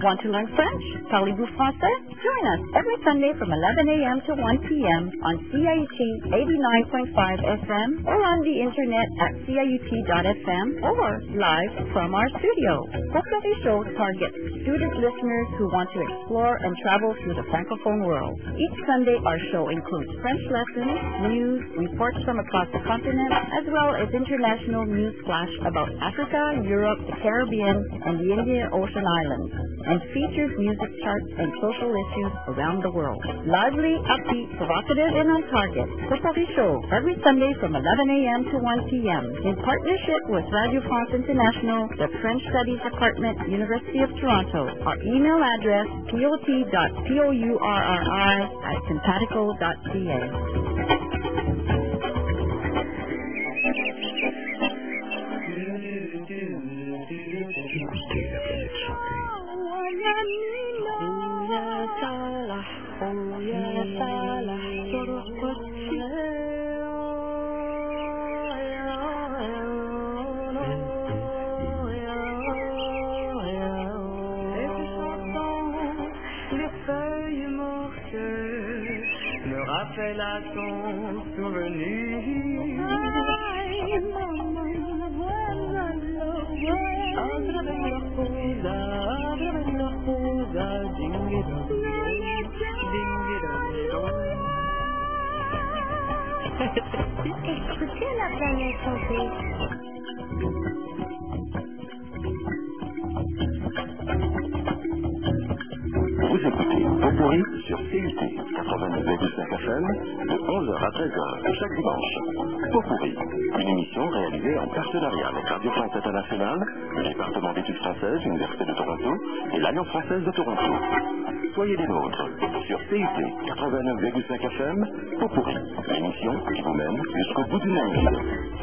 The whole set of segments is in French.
Want to learn French? Parlez-vous français? Join us every Sunday from 11 a.m. to 1 p.m. on CIUT 89.5 FM or on the internet at CIUT.FM or live from our studio. Potpourri Show targets student listeners who want to explore and travel through the Francophone world. Each Sunday, our show includes French lessons, news, reports from across the continent, as well as international news flash about Africa, Europe, the Caribbean, and the Indian Ocean Islands, and features music charts and social issues around the world. Lively, upbeat, provocative, and on target. Potpourri Show every Sunday from 11 a.m. to 1 p.m. in partnership with Radio France International, the French Studies Department, University of Toronto. Our email address, pot.pourri@simpatico.ca. Écoutez la planète chanter. Rappelle à ton souvenir. Écoutez la planète chanter. Vous écoutez Potpourri sur CIT 89,5 FM de 11h à 13h chaque dimanche. Potpourri, une émission réalisée en partenariat avec Radio France Internationale, le département d'études françaises, l'Université de Toronto et l'Alliance française de Toronto. Soyez des nôtres sur CIT 89,5 FM, Potpourri, l'émission qui vous mène jusqu'au bout du navire.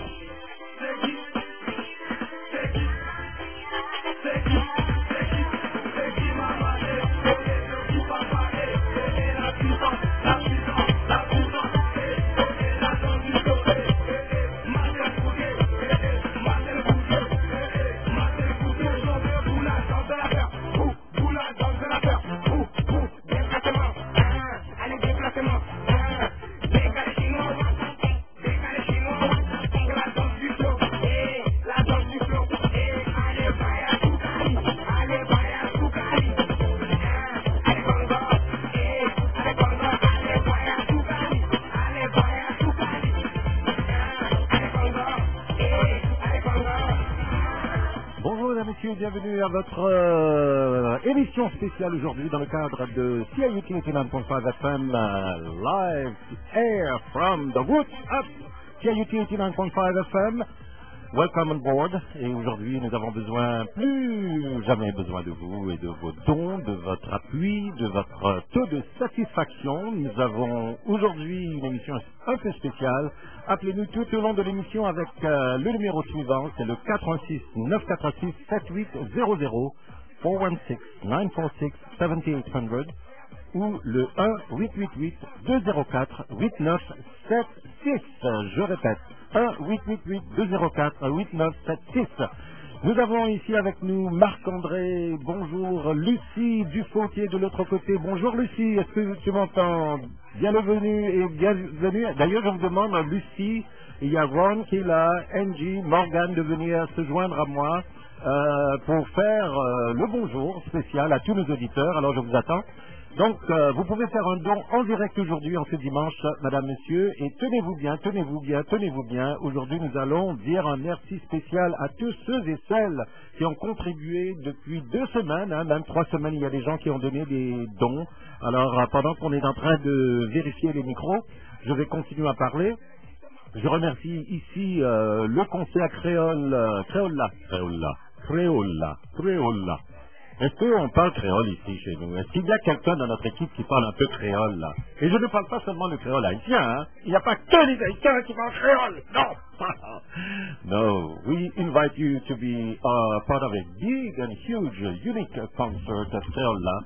Bienvenue à votre émission spéciale aujourd'hui dans le cadre de CIUT 89.5 FM live air from the woods up CIUT 89.5 FM. Welcome on board. Et aujourd'hui, nous avons plus jamais besoin de vous et de vos dons, de votre appui, de votre taux de satisfaction. Nous avons aujourd'hui une émission un peu spéciale. Appelez-nous tout au long de l'émission avec le numéro suivant, c'est le 416 946 7800 416 946 7800 ou le 1 888 204 8976. Je répète, 1 888 204 8976. Nous avons ici avec nous Marc-André, bonjour, Lucie Dufautier de l'autre côté. Bonjour Lucie, est-ce que tu m'entends? Bienvenue. D'ailleurs, je vous demande à Lucie, il y a Ron qui est là, Angie, Morgan de venir se joindre à moi pour faire le bonjour spécial à tous nos auditeurs. Alors je vous attends. Donc, vous pouvez faire un don en direct aujourd'hui, en ce dimanche, madame, monsieur, et tenez-vous bien. Aujourd'hui, nous allons dire un merci spécial à tous ceux et celles qui ont contribué depuis 2 semaines, même 3 semaines, il y a des gens qui ont donné des dons. Alors, pendant qu'on est en train de vérifier les micros, je vais continuer à parler. Je remercie ici le conseil créola. Est-ce qu'on parle créole ici chez nous? Est-ce qu'il y a quelqu'un dans notre équipe qui parle un peu créole là? Et je ne parle pas seulement le créole haïtien, hein? Il n'y a pas que les haïtiens qui parlent créole, non! No, we invite you to be part of a big and huge, unique concert at Créola,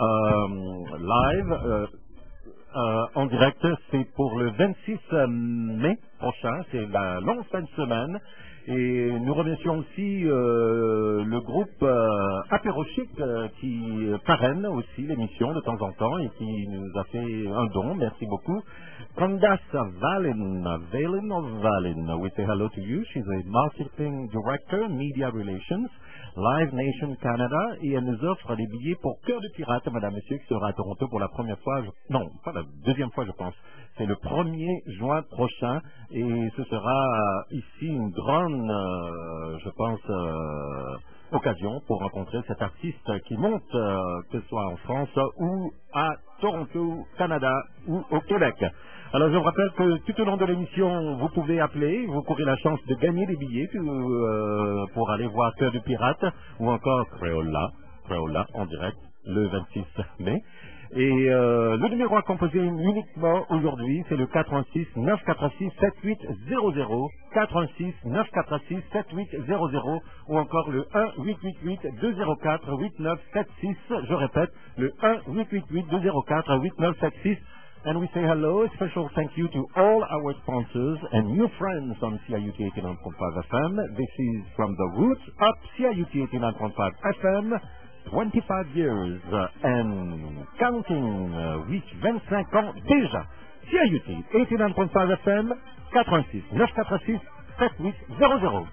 live, en direct. C'est pour le 26 mai prochain, c'est la longue fin de semaine. Et nous remercions aussi le groupe Apéro Chic qui parraine aussi l'émission de temps en temps et qui nous a fait un don. Merci beaucoup. Candace Valen, we say hello to you. She's a marketing director, media relations, Live Nation Canada, et elle nous offre des billets pour Cœur de Pirate, madame, monsieur, qui sera à Toronto pour la première fois, non, pas la deuxième fois, je pense. C'est le 1er juin prochain, et ce sera ici une grande, je pense, occasion pour rencontrer cet artiste qui monte, que ce soit en France ou à Toronto, Canada ou au Québec. Alors je vous rappelle que tout au long de l'émission, vous pouvez appeler, vous courez la chance de gagner des billets pour aller voir Cœur de Pirate ou encore Creola en direct le 26 mai. Et le numéro à composer uniquement aujourd'hui, c'est le 86 946 7800, 86 946 7800 ou encore le 1 888 204 8976. Je répète, le 1 888 204 8976. And we say hello, a special thank you to all our sponsors and new friends on CIUT 89.5 FM. This is from the roots up CIUT 89.5 FM. 25 years and counting, reach 25 ans déjà. CIUT 89.5 FM, 86 946 7800.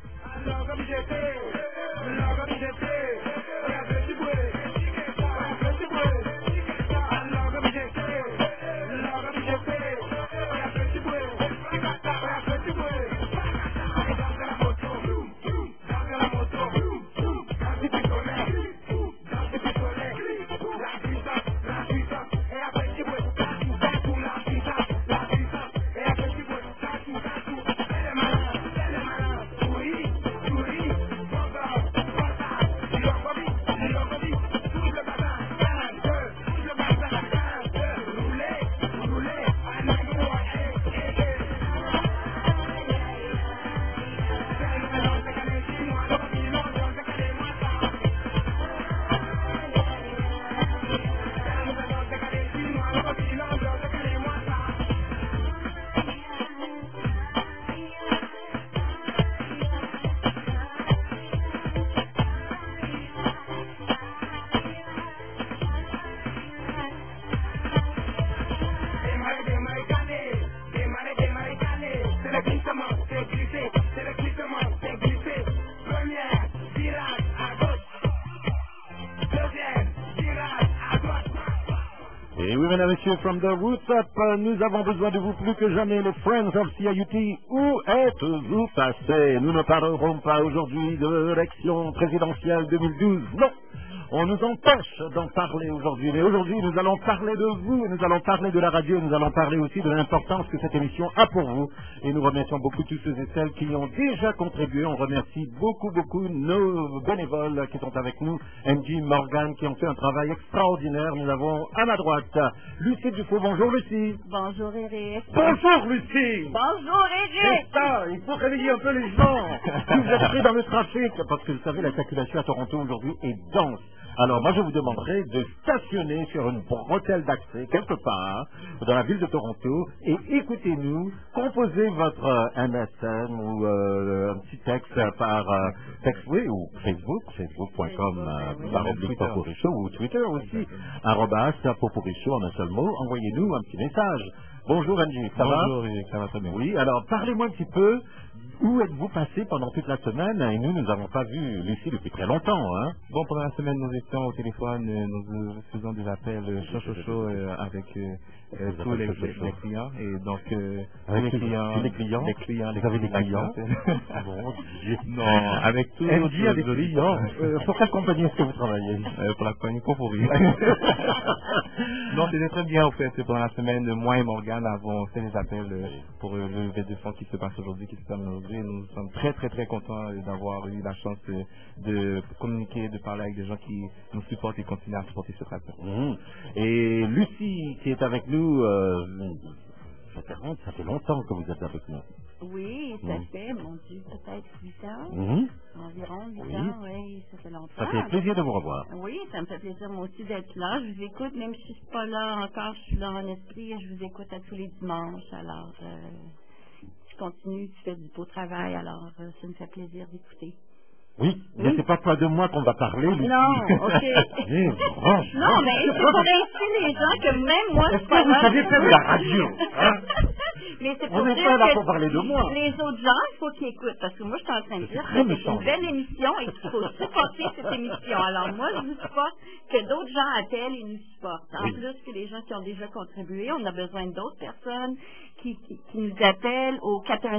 Et oui, mesdames et messieurs, from the roots up, nous avons besoin de vous plus que jamais, les Friends of CIUT. Où êtes-vous passés? Nous ne parlerons pas aujourd'hui de l'élection présidentielle 2012. Non! On nous empêche d'en parler aujourd'hui, mais aujourd'hui nous allons parler de vous, nous allons parler de la radio, nous allons parler aussi de l'importance que cette émission a pour vous. Et nous remercions beaucoup tous ceux et celles qui y ont déjà contribué. On remercie beaucoup nos bénévoles qui sont avec nous, MJ, Morgan, qui ont fait un travail extraordinaire. Nous avons à ma droite Lucie Dufault. Bonjour Lucie. Bonjour Eric. Bonjour Lucie. Bonjour Eric. C'est ça, il faut réveiller un peu les gens. Vous êtes pris dans le trafic, parce que vous savez, la circulation à Toronto aujourd'hui est dense. Alors moi je vous demanderai de stationner sur une bretelle d'accès quelque part dans la ville de Toronto et écoutez-nous, composez votre MSN ou un petit texte par Textway ou facebook.com /Poporicho ou Twitter aussi @Poporicho en un seul mot, envoyez-nous un petit message. Bonjour Angie, ça va? Bonjour, ça va très bien. Oui, alors parlez-moi un petit peu. Où êtes-vous passé pendant toute la semaine? Et nous n'avons pas vu Lucie depuis très longtemps, hein? Bon, pendant la semaine, nous étions au téléphone, nous faisons des appels chaud avec tous les clients. Et donc, avec les clients, vous avez des clients? Bon, non, avec tous MJ a des clients. Pour quelle compagnie est-ce que vous travaillez? Pour la compagnie Confouri. Non, c'était très bien, en fait. Pendant la semaine, moi et Morgane avons fait des appels pour le levée de fonds qui se passe aujourd'hui, qui se termine aujourd'hui. Nous sommes très contents d'avoir eu la chance de communiquer, de parler avec des gens qui nous supportent et continuent à supporter cette affaire. Et Lucie, qui est avec nous, ça fait longtemps que vous êtes avec nous. Oui, ça fait, mon Dieu, peut-être 8 ans. Environ 8 ans, oui, ça fait longtemps. Ça fait plaisir de vous revoir. Oui, ça me fait plaisir moi aussi d'être là. Je vous écoute, même si je ne suis pas là encore, je suis là en esprit, je vous écoute à tous les dimanches. Alors, tu continues, tu fais du beau travail, alors ça me fait plaisir d'écouter. Oui, mais c'est pas toi de moi qu'on va parler. Lucie. Non, ok. Non, mais c'est pour inciter les gens que même moi, est-ce que vous savez faire de la radio, hein? Mais c'est On pour n'est dire pas là que pour parler de moi. les autres gens, il faut qu'ils écoutent. Parce que moi, je suis en train de dire très que c'est méchant, une belle émission et qu'il faut supporter cette émission. Alors moi, je vous supporte que d'autres gens appellent et nous supportent. En plus que les gens qui ont déjà contribué, on a besoin d'autres personnes qui nous appellent au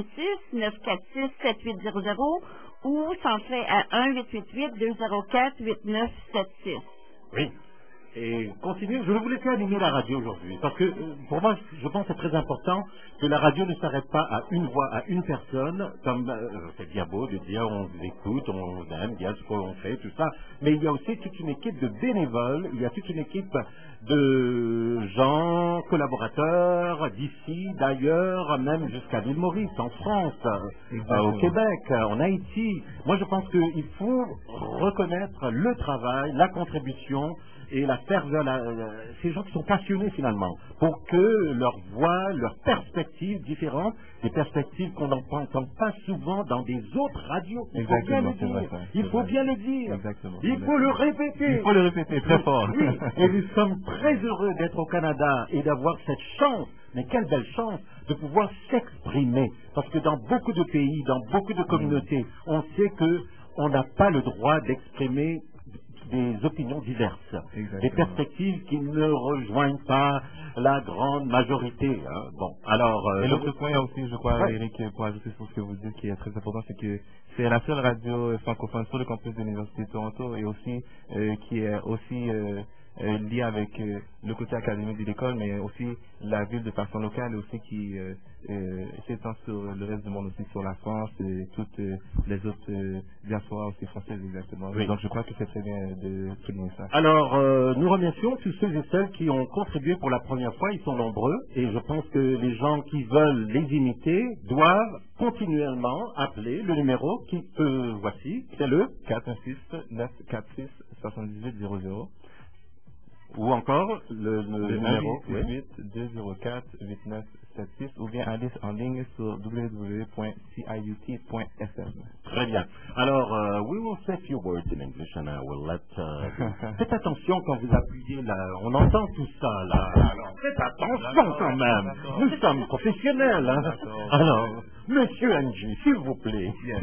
416-946-7800 ou s'en fait à 1-888-204-8976. Oui. Et continuez, je vais vous laisser animer la radio aujourd'hui. Parce que pour moi, je pense que c'est très important que la radio ne s'arrête pas à une voix, à une personne, comme c'est bien beau de dire on vous écoute, on vous aime, bien ce qu'on fait, tout ça. Mais il y a aussi toute une équipe de bénévoles, il y a toute une équipe de gens, collaborateurs, d'ici, d'ailleurs, même jusqu'à l'île Maurice, en France, au Québec, en Haïti. Moi, je pense qu'il faut reconnaître le travail, la contribution et la ferveur, ces gens qui sont passionnés finalement, pour que leur voix, leurs perspectives différentes, des perspectives qu'on n'entend pas souvent dans des autres radios. Il faut bien le dire. Il faut bien le dire. Exactement. Il faut le répéter. Il faut le répéter très fort. Oui. Et nous sommes très heureux d'être au Canada et d'avoir cette chance, mais quelle belle chance, de pouvoir s'exprimer. Parce que dans beaucoup de pays, dans beaucoup de communautés, on sait qu'on n'a pas le droit d'exprimer des opinions diverses, des perspectives qui ne rejoignent pas la grande majorité. Hein. Bon, alors. Et l'autre point aussi, je crois, Eric, pour ajouter sur ce que vous dites, qui est très important, c'est que c'est la seule radio francophone sur le campus de l'Université de Toronto et aussi qui est aussi liée avec le côté académique de l'école, mais aussi la ville de façon locale et aussi qui s'étend sur le reste du monde aussi, sur la France et toutes les autres diasporas aussi françaises exactement. Oui. Donc je crois que c'est très bien de souligner ça. Alors nous remercions tous ceux et celles qui ont contribué pour la première fois, ils sont nombreux et je pense que les gens qui veulent les imiter doivent continuellement appeler le numéro qui voici, c'est le 416-946-7800 ou encore le numéro 204-8976 ou bien aller en ligne sur www.ciut.fm. Très bien. Alors, we will say a few words in English and I will let... Faites attention quand vous appuyez là. On entend tout ça là. Alors, faites attention quand même. Nous sommes professionnels. Hein? Alors, Monsieur Angie, s'il vous plaît. Yes.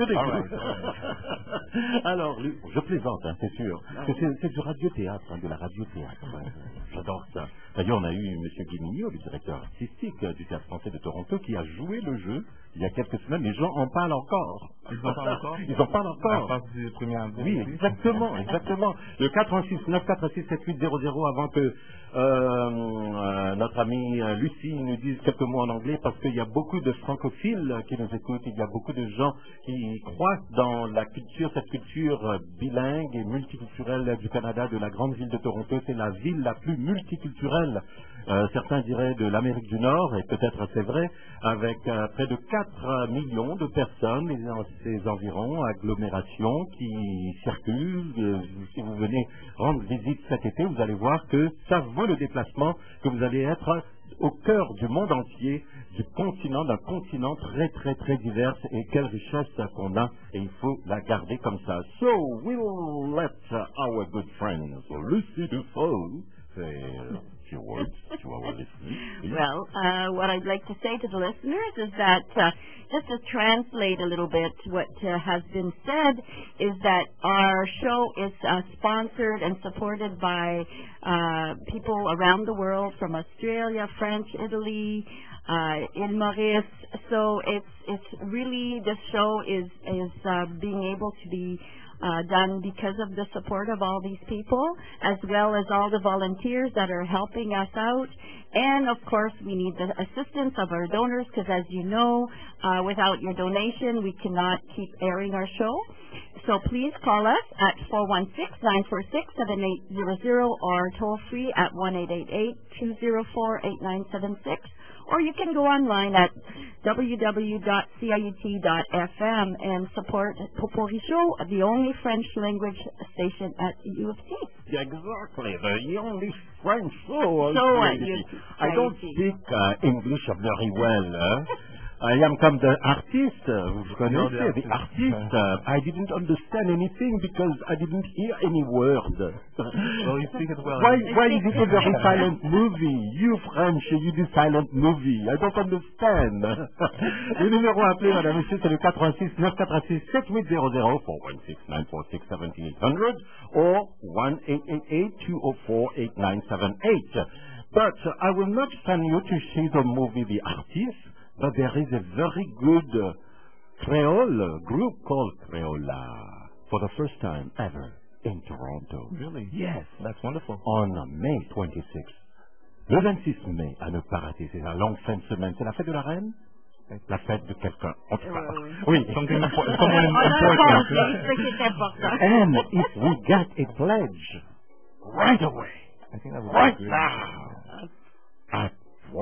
Alors, je plaisante, hein, c'est sûr. C'est du radiothéâtre, hein, de la radiothéâtre. J'adore ça. D'ailleurs, on a eu M. Guimigno, le directeur artistique du Théâtre français de Toronto, qui a joué le jeu il y a quelques semaines. Les gens en parlent encore. Ils en parlent encore? Ils en parlent encore. À part du 1er avril. Oui, exactement, exactement. Le 416-946-7800 avant que notre amie Lucie nous dise quelques mots en anglais, parce qu'il y a beaucoup de francophiles qui nous écoutent. Il y a beaucoup de gens qui croient dans la culture, cette culture bilingue et multiculturelle du Canada, de la grande ville de Toronto. C'est la ville la plus multiculturelle, certains diraient de l'Amérique du Nord, et peut-être c'est vrai, avec près de 4 millions de personnes et dans ces environs, agglomérations qui circulent. Si vous venez rendre visite cet été, vous allez voir que ça vaut le déplacement, que vous allez être au cœur du monde entier, d'un continent très très très divers, et quelle richesse qu'on a, et il faut la garder comme ça. So, we'll let our good friend Lucie Dufault say a few words to our listeners. Well, what I'd like to say to the listeners is that, just to translate a little bit what has been said, is that our show is sponsored and supported by people around the world, from Australia, France, Italy, in Maurice. So it's really, this show is being able to be done because of the support of all these people, as well as all the volunteers that are helping us out. And, of course, we need the assistance of our donors, because, as you know, without your donation, we cannot keep airing our show. So please call us at 416-946-7800 or toll free at 1-888-204-8976. Or you can go online at www.ciut.fm and support Popori Show, the only French language station at U of T. Exactly, the only French show. So I don't speak English very well. I am come the artist. Vous connaissez, the artist. I didn't understand anything because I didn't hear any word. Well, you speak it well. Why is it a very silent movie? You French, you do silent movie. I don't understand. Le numéro à appeler, madame, monsieur, c'est le 86 986 7800 416 946 7800 or 1-888-204-8978. But I will not send you to see the movie The Artist, but there is a very good Creole group called Creola for the first time ever in Toronto. Really? Yes. That's wonderful. On May 26th. Le 26 mai, à ne pas rater, c'est la longue fin de semaine. C'est la fête de la reine? La fête de quelqu'un. En tout cas. Oui. Something important. C'est important. And if we get a pledge right away, I think that would right be good. now, at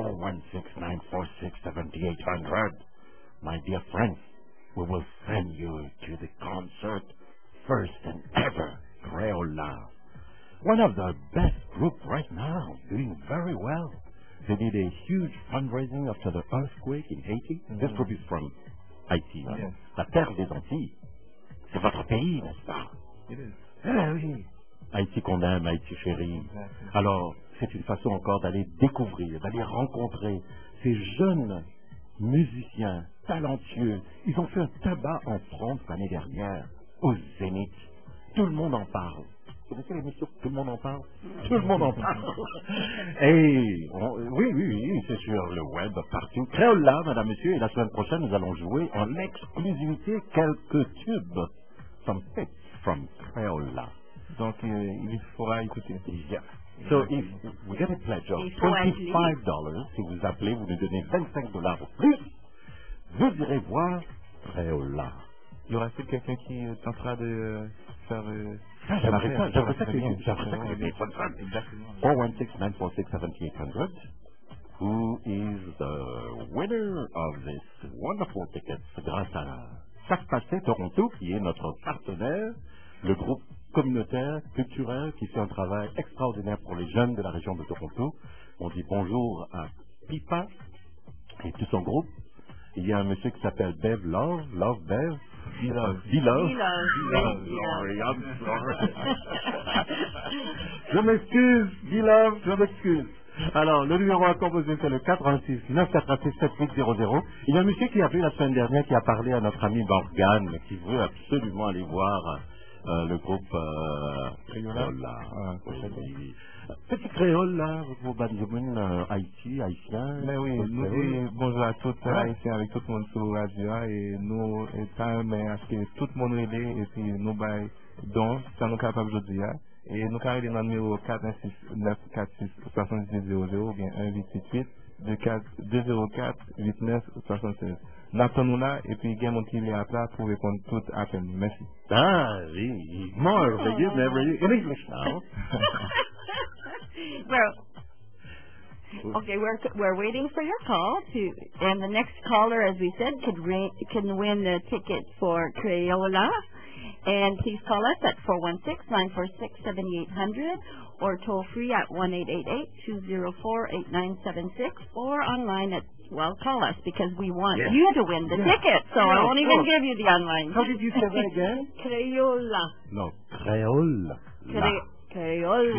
416-946-7800, my dear friends, we will send you to the concert first and ever, Creola. One of the best groups right now, doing very well. They did a huge fundraising after the earthquake in Haiti. This group is from Haiti, hein? Yes. La terre des Antilles. C'est votre pays, n'est-ce pas? It is. Eh oui. Haïti qu'on aime, Haïti chéri. Exactly. Alors, c'est une façon encore d'aller découvrir, d'aller rencontrer ces jeunes musiciens talentueux. Ils ont fait un tabac en France l'année dernière, au Zénith. Tout le monde en parle. Vous connaissez l'émission Tout le monde en parle? Tout le monde en parle. Et oui, c'est sur le web, partout. Créola, madame, monsieur, et la semaine prochaine, nous allons jouer en exclusivité quelques tubes. Some hits from Créola. Donc, il faudra écouter. Yeah. So if we get a pledge of $25, si vous appelez, vous nous donnez $25 ou plus, vous irez voir Créola. Y aura-t-il quelqu'un qui tentera de faire... J'aimerais ça que les Exactement. 416-946-7800. Who is the winner of this wonderful tickets grâce à Sac Passé Toronto, qui est notre partenaire, le groupe communautaire, culturel, qui fait un travail extraordinaire pour les jeunes de la région de Toronto. On dit bonjour à Pipa et tout son groupe. Il y a un monsieur qui s'appelle Bev Love, Bev. D-Love. D-Love. Sorry, I'm sorry. Je m'excuse, D-Love, je m'excuse. Alors, le numéro à composer, c'est le 86 986 7800. Il y a un monsieur qui a vu la semaine dernière, qui a parlé à notre ami Morgane, qui veut absolument aller voir le groupe Créola. Petit créole, là, vos Benjamin haïtien. Mais oui, nous disons bonjour à tous les Haïtiens avec tout le monde sur la radio et nous sommes à ce que tout le monde relève et puis nous baillons donc, ça nous capable aujourd'hui. Et nous carrément dans le numéro 416 946 7800 ou bien 1888 204 89 76. N'attendons là et puis il y a mon qui est à plat pour répondre tout à peine. Merci. Ah, oui, merveilleux. In English now. Well, okay, we're waiting for your call and the next caller, as we said, can win a ticket for Creola. And please call us at 416-946-7800 or toll free at 1-888-204-8976 or online at, well, call us because we want you to win the ticket. So I won't even give you the online. How did you say that again? Creola. No, Creola. Creole.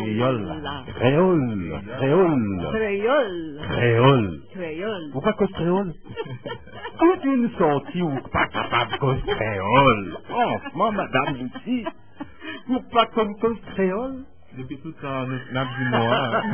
Pourquoi cause créole? Toute une sortie ou pas capable cause créole? Franchement, madame Lucie, vous pas comme cause créole? Depuis tout ça, nous avons du noir.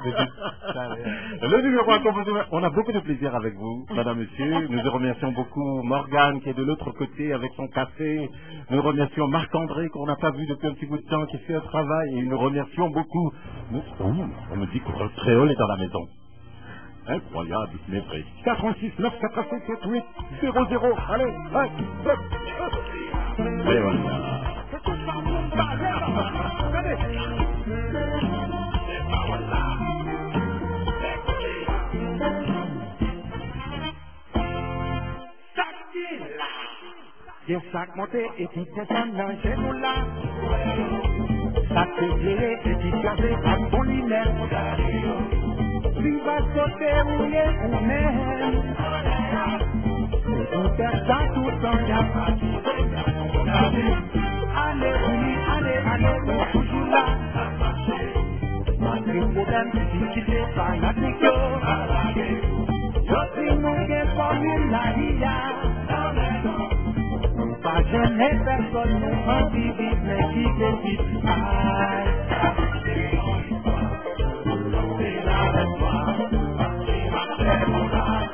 Le numéro à composer, on a beaucoup de plaisir avec vous, madame, monsieur. Nous remercions beaucoup Morgane qui est de l'autre côté avec son café. Nous remercions Marc-André qu'on n'a pas vu depuis un petit bout de temps qui fait un travail. Et nous remercions beaucoup. On me dit que le créole est dans la maison. Incroyable, mais vrai. 86 986 7800. Allez, et voilà. Yes, sac monté et puis descendant chez nous là. Sac éclairé et puis gazé à bon lumière. Lui va sauter mouillé ou même. nous faire ça tout le temps, y'a pas allez, oui, allez, on est toujours là. Malgré le problème, difficulté, fanatique, yo si nous qu'est formule la ria. Pas gêner personne, nous en vivre, mais qui décide. C'est la victoire, c'est mon âme.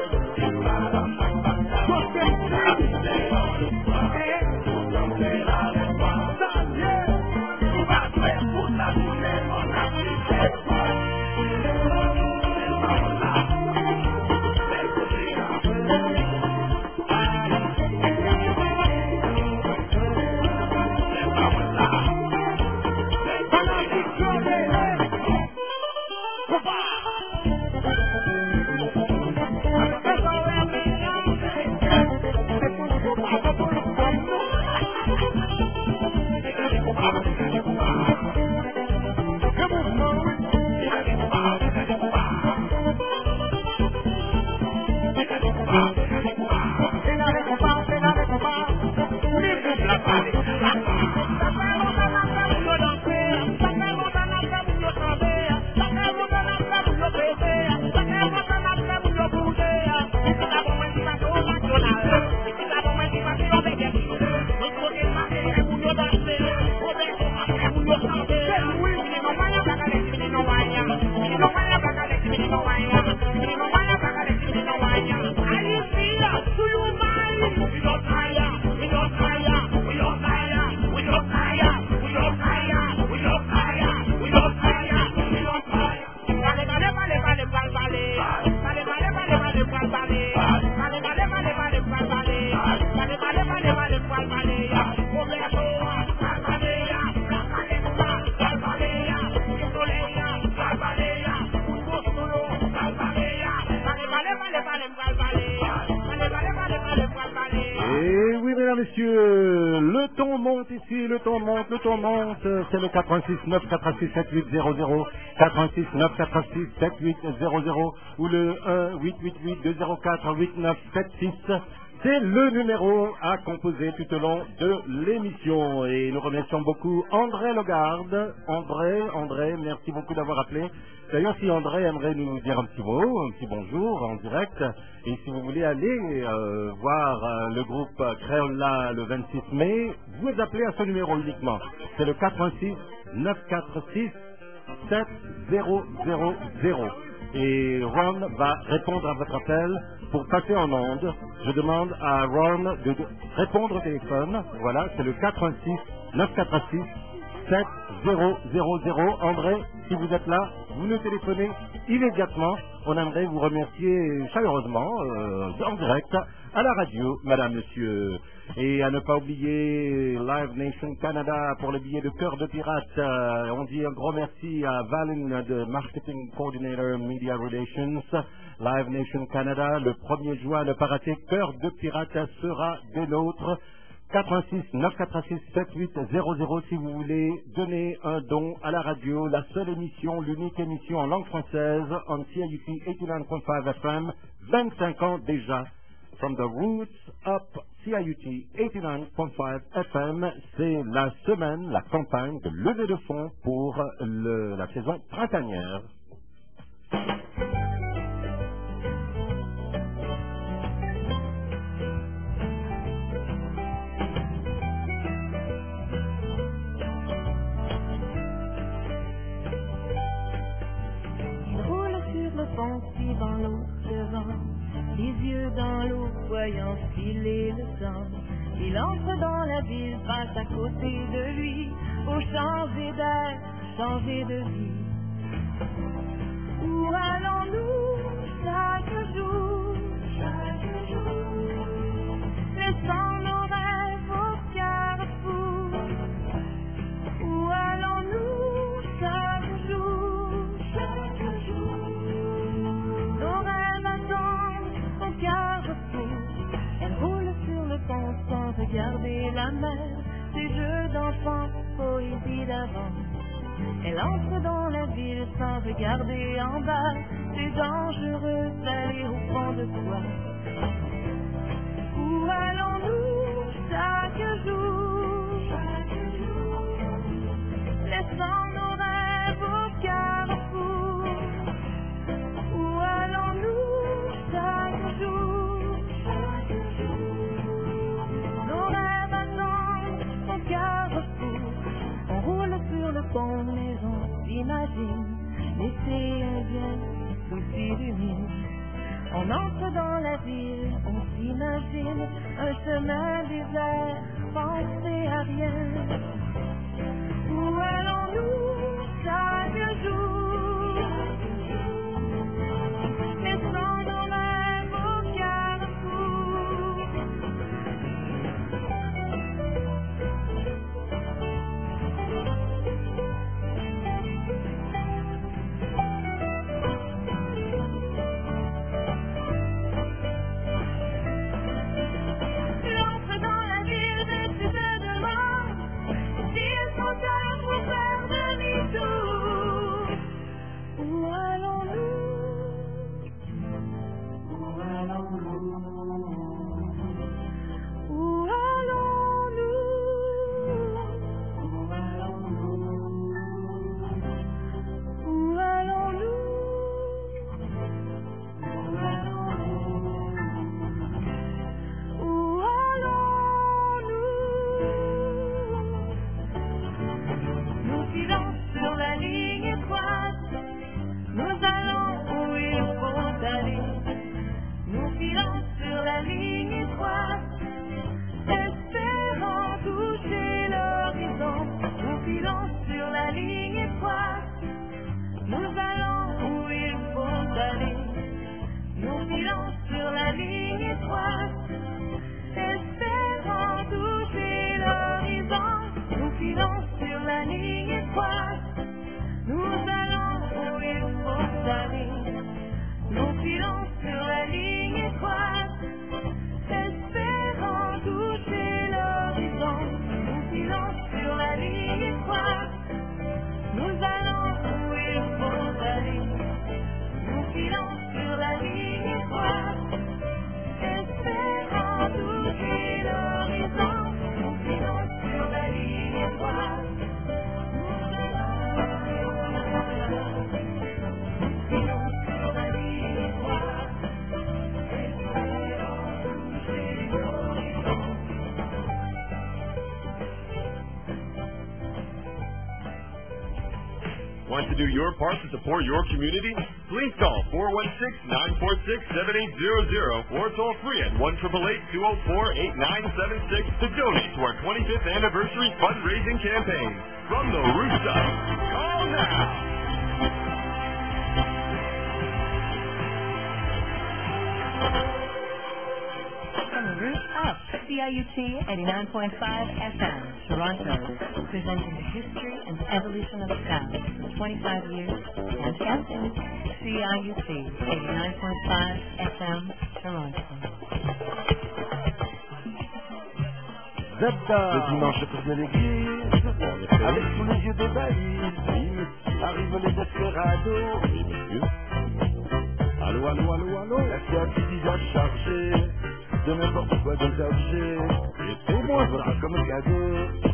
Et oui, mesdames, messieurs, le ton monte ici, le ton monte, c'est le 86 9 86 7800, 86 9 86 7800 ou le 1 888 204 8976. C'est le numéro à composer tout au long de l'émission. Et nous remercions beaucoup André Legarde. André, merci beaucoup d'avoir appelé. D'ailleurs, si André aimerait nous dire un petit mot, un petit bonjour en direct, et si vous voulez aller voir le groupe Créola le 26 mai, vous appelez à ce numéro uniquement. C'est le 86 946 7000. Et Ron va répondre à votre appel. Pour passer en onde, je demande à Ron de répondre au téléphone. Voilà, c'est le 86 946 7000. André, si vous êtes là, vous nous téléphonez immédiatement. On aimerait vous remercier chaleureusement, en direct, à la radio, madame, monsieur. Et à ne pas oublier Live Nation Canada pour le billet de Cœur de Pirate. On dit un gros merci à Valin, de Marketing Coordinator Media Relations. Live Nation Canada, le 1er juin, ne pas rater, Cœur de Pirate sera des nôtres. 86 946 7800 si vous voulez donner un don à la radio, la seule émission, l'unique émission en langue française, en CIUT 89.5 FM, 25 ans déjà. From the roots up, CIUT 89.5 FM, c'est la semaine, la campagne de levée de fonds pour la saison printanière. Suivant l'eau devant, les yeux dans l'eau, voyant filer le sang. Il entre dans la ville, passe à côté de lui, pour changer d'air, changer de vie. Où allons-nous chaque jour, laissant nos rêves au carrefour. Où allons-nous chaque jour, nos rêves attendent au carrefour. Elle roule sur le pont sans regarder la mer, des jeux d'enfants, poésie d'avant. Elle entre dans la ville sans regarder en bas, c'est dangereux d'aller au fond de soi. Où allons-nous chaque jour? Laissant nos rêves au carrefour. Où allons-nous chaque jour? Nos rêves attendent au carrefour. On roule sur le pont, mais on s'imagine l'été indien sous s'illumine. On entre dans la ville, on s'imagine un chemin désert, pensez à rien. Où allons-nous chaque jour? Laissant nos rêves au carrefour. L'entre dans la ville des sujets de mort, s'ils sont tard pour faire demi-tour. Où allons-nous? Où allons-nous? Où allons-nous? Où allons-nous? Où allons-nous? Où allons-nous? Où allons-nous? Nous filons sur la ligne étroite, nous allons où il faut aller. Nous filons sur la ligne étroite, espérant toucher l'horizon. Nous filons sur la ligne étroite, nous allons où il faut aller. Nous filons sur la ligne étroite, espérant toucher l'horizon. Nous filons sur la ligne étroite, nous allons où il faut aller. Nous filons sur la ligne étroite, espérant toucher l'horizon. Nous filons sur la ligne étroite, nous allons où il faut aller. Nous filons sur la ligne étroite, espérant toucher l'horizon. Nous filons sur la ligne étroite. Want to do your part to support your community? Please call 416-946-7800 or toll free at 1-888-204-8976 to donate to our 25th anniversary fundraising campaign. From the rooftop, call now! From the roof up, CIUT 89.5 FM, Toronto, presenting the history and evolution of sound for 25 years and counting. CIUT 89.5 FM, Toronto. Le dimanche tourne l'église, avec sous les yeux des valises, arrivent les desperados. Allô, allô, allô, allô, la fiat du visage chargé, de n'importe quoi des objets, et moi voilà comme cadeau.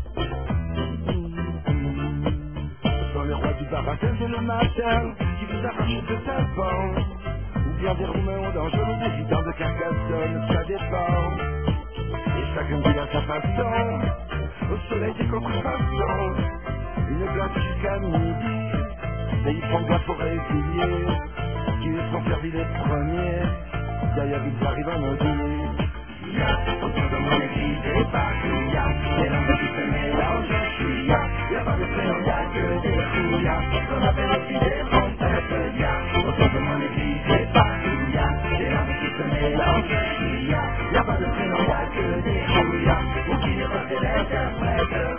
Dans les rois du baratin dès le matin, qui vous arrachent de savon, ou bien des roumains dangereux, des gitans de Carcassonne, ça dépend. Et chacun vit à sa façon, au soleil des contrefaçons, une glace jusqu'à midi, mais ils font gaffe aux réguliers, qui sont servis les premiers, derrière ils arrivent à nos dîners. Autour de mon église et partout, y'a des langues qui se mélangent, y'a pas de prénom, y'a que des couillas, qu'on appelle aussi des trompettes, y'a autour de mon église et partout, y'a des langues qui se mélangent, y'a pas de prénom, y'a que des couillas, pour qui n'est pas de l'interprète.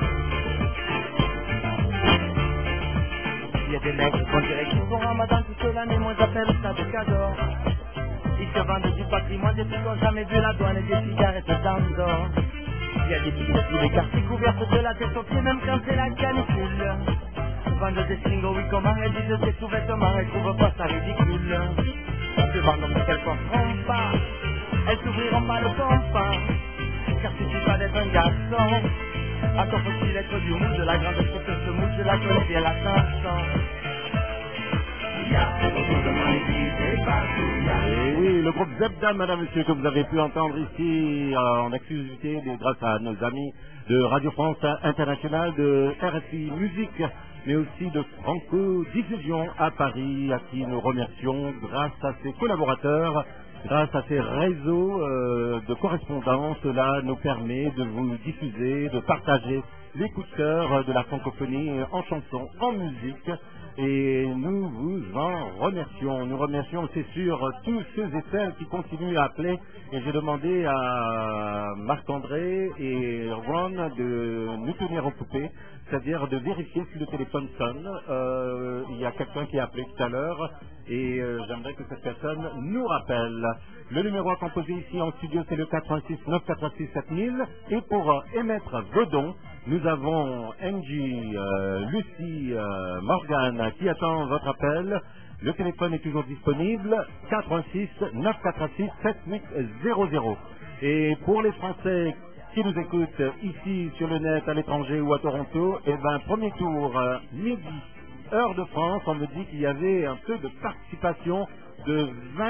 Y'a des mecs qu'on dirait qu'ils sont ramadan toute l'année, moi j'appelle ça des cadeaux. Ils se vendent du patrimoine, des trucs qu'on jamais vu la douane et des cigarettes d'Andorre. Il y a des filles de tous les quartiers couvertes de la tête aux pieds, même quand c'est la canicule. Vendent des slingos, oui, comment elles disent des sous-vêtements, elles trouvent pas ça ridicule. Se vendent qu'elles comprendront pas, elles s'ouvriront pas le pompon. Car suffit pas d'être un garçon. Encore faut-il être du moule de la grande époque, ce moule je la connais bien la chanson. Et oui, le groupe Zebda, madame, monsieur, que vous avez pu entendre ici en exclusivité grâce à nos amis de Radio France Internationale, de RFI Musique, mais aussi de Franco Diffusion à Paris, à qui nous remercions grâce à ses collaborateurs. Grâce à ces réseaux de correspondance, cela nous permet de vous diffuser, de partager les coups de cœur de la francophonie en chanson, en musique. Et nous vous en remercions. Nous remercions, c'est sûr, tous ceux et celles qui continuent à appeler. Et j'ai demandé à Marc-André et Ron de nous tenir occupés, c'est-à-dire de vérifier si le téléphone sonne. Il y a quelqu'un qui a appelé tout à l'heure et j'aimerais que cette personne nous rappelle. Le numéro à composer ici en studio, c'est le 86 986 7000. Et pour émettre vos dons, nous avons Angie, Lucie, Morgane qui attend votre appel. Le téléphone est toujours disponible, 86 986 7800. Et pour les Français qui nous écoutent ici sur le net, à l'étranger ou à Toronto, eh ben, premier tour, midi, heure de France, on me dit qu'il y avait un peu de participation de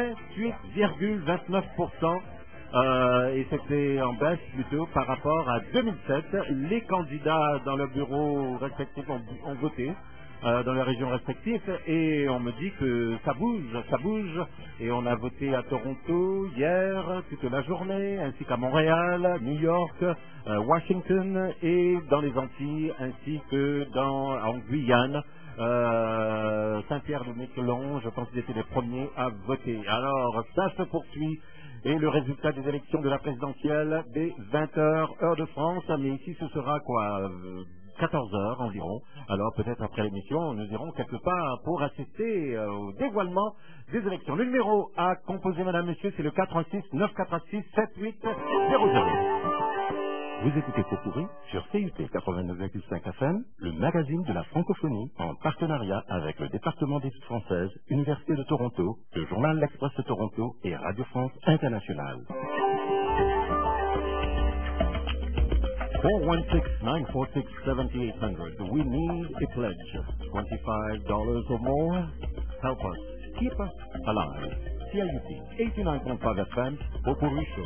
28,29%. Et c'était en baisse plutôt par rapport à 2007. Les candidats dans leurs bureaux respectifs ont voté dans les régions respectives et on me dit que ça bouge et on a voté à Toronto hier toute la journée ainsi qu'à Montréal, New York, Washington et dans les Antilles ainsi que en Guyane. Saint-Pierre-de-Miquelon, je pense qu'ils étaient les premiers à voter. Alors ça se poursuit. Et le résultat des élections de la présidentielle dès 20h, heure de France, mais ici ce sera quoi 14h environ. Alors peut-être après l'émission, nous irons quelque part pour assister au dévoilement des élections. Le numéro à composer, madame, monsieur, c'est le 86 986 7800. Vous écoutez Popurrí sur CIT 89,5 FM, le magazine de la francophonie, en partenariat avec le département d'études françaises, Université de Toronto, le journal L'Express de Toronto et Radio France Internationale. 416-946-7800. We need a pledge. $25 or more. Help us. Keep us alive. CIUT 89.5 FM, Popurrí Show.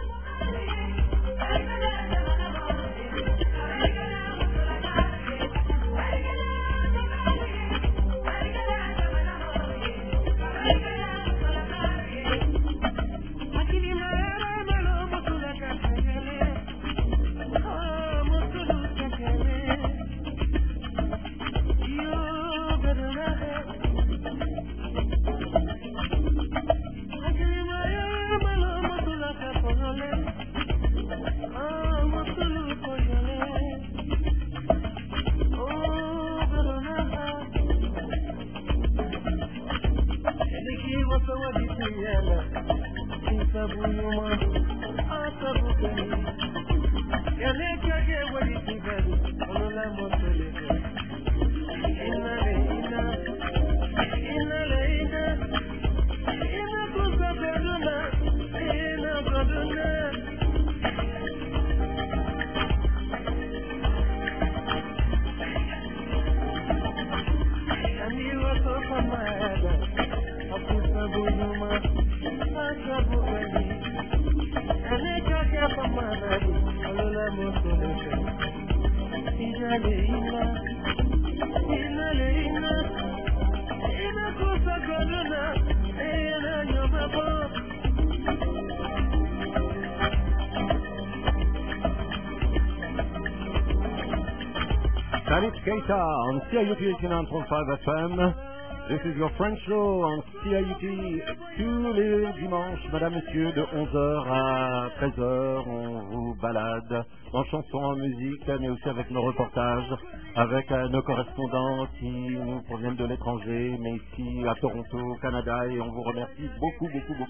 Salif Keita on CIUT 89.5 FM. This is your French show on CIUT tous les dimanches, madame, monsieur, de 11h à 13h. On vous balade en chansons, en musique, mais aussi avec nos reportages, avec nos correspondants qui nous proviennent de l'étranger, mais ici à Toronto, au Canada, et on vous remercie beaucoup,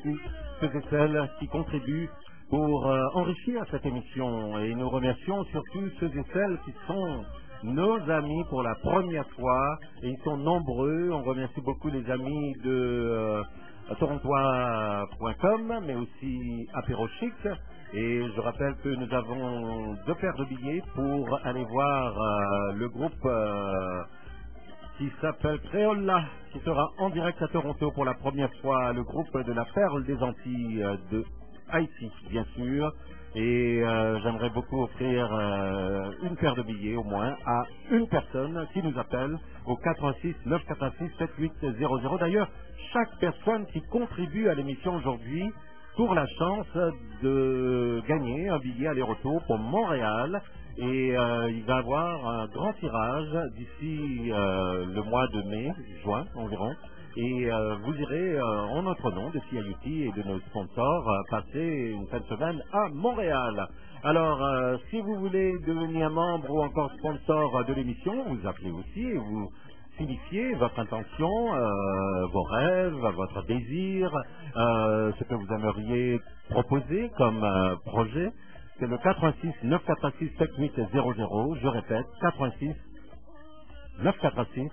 ceux et celles qui contribuent pour enrichir cette émission. Et nous remercions surtout ceux et celles qui sont nos amis pour la première fois, et ils sont nombreux. On remercie beaucoup les amis de torontois.com, mais aussi Apéro Chic. Et je rappelle que nous avons 2 paires de billets pour aller voir le groupe qui s'appelle Créola, qui sera en direct à Toronto pour la première fois, le groupe de la Perle des Antilles de Haïti, bien sûr. Et j'aimerais beaucoup offrir une paire de billets au moins à une personne qui nous appelle au 86 986 7800. D'ailleurs, chaque personne qui contribue à l'émission aujourd'hui pour la chance de gagner un billet aller-retour pour Montréal. Et il va y avoir un grand tirage d'ici le mois de mai, juin environ. Et vous irez en notre nom de CIUT et de nos sponsors passer une fin de semaine à Montréal. Alors, si vous voulez devenir membre ou encore sponsor de l'émission, vous appelez aussi et vous signifiez votre intention, vos rêves, votre désir, ce que vous aimeriez proposer comme projet. C'est le 86 986 7800. Je répète, 86 986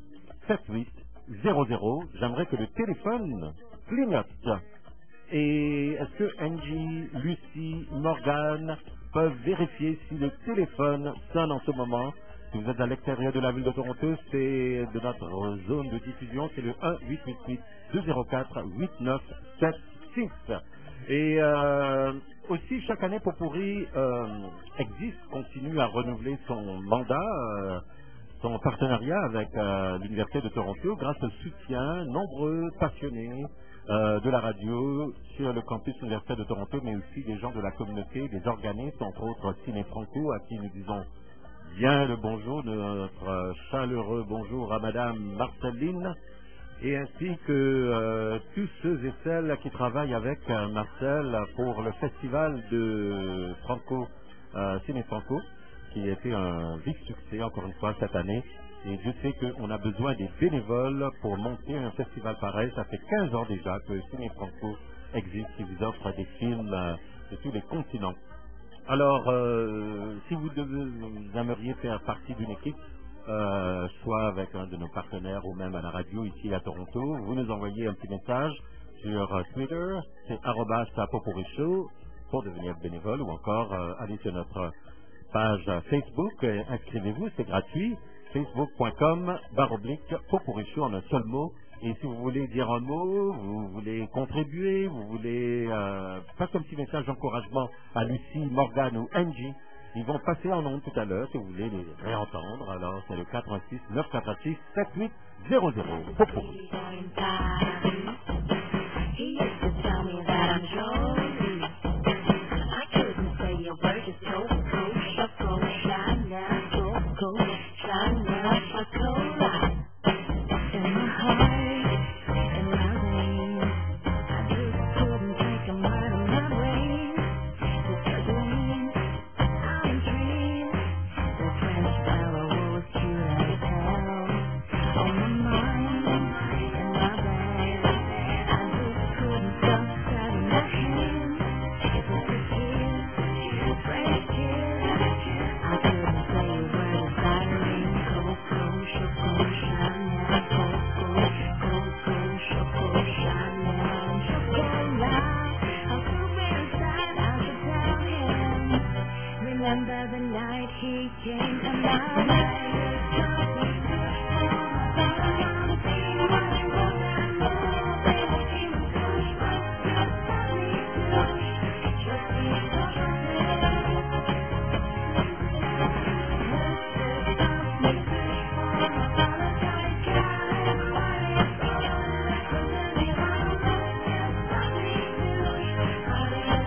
7800. J'aimerais que le téléphone clignote. Et est-ce que Angie, Lucie, Morgane peuvent vérifier si le téléphone sonne en ce moment? Si vous êtes à l'extérieur de la ville de Toronto, c'est de notre zone de diffusion, c'est le 1-888-204-8976. Et aussi, chaque année, Pot-Pourri existe, continue à renouveler son mandat, son partenariat avec l'Université de Toronto, grâce au soutien nombreux passionnés de la radio sur le campus universitaire de Toronto, mais aussi des gens de la communauté, des organismes, entre autres Ciné Franco, à qui nous disons bien le bonjour, notre chaleureux bonjour à Madame Marceline, et ainsi que tous ceux et celles qui travaillent avec Marcel pour le festival de Franco, Ciné Franco, qui a été un vif succès encore une fois cette année. Et je sais qu'on a besoin des bénévoles pour monter un festival pareil. Ça fait 15 ans déjà que Ciné Franco existe, qui vous offre des films de tous les continents. Alors, si vous aimeriez faire partie d'une équipe, soit avec un de nos partenaires ou même à la radio ici à Toronto, vous nous envoyez un petit message sur Twitter, c'est @Pot-Pourri-Show pour devenir bénévole, ou encore allez sur notre page Facebook, inscrivez-vous, c'est gratuit, facebook.com/Pot-Pourri-Show en un seul mot. Et si vous voulez dire un mot, vous voulez contribuer, vous voulez passer un petit message d'encouragement à Lucie, Morgane ou Angie, ils vont passer en ondes tout à l'heure si vous voulez les réentendre. Alors c'est le 86 986 7800. Pot-Pourri. Remember the night he came to my life.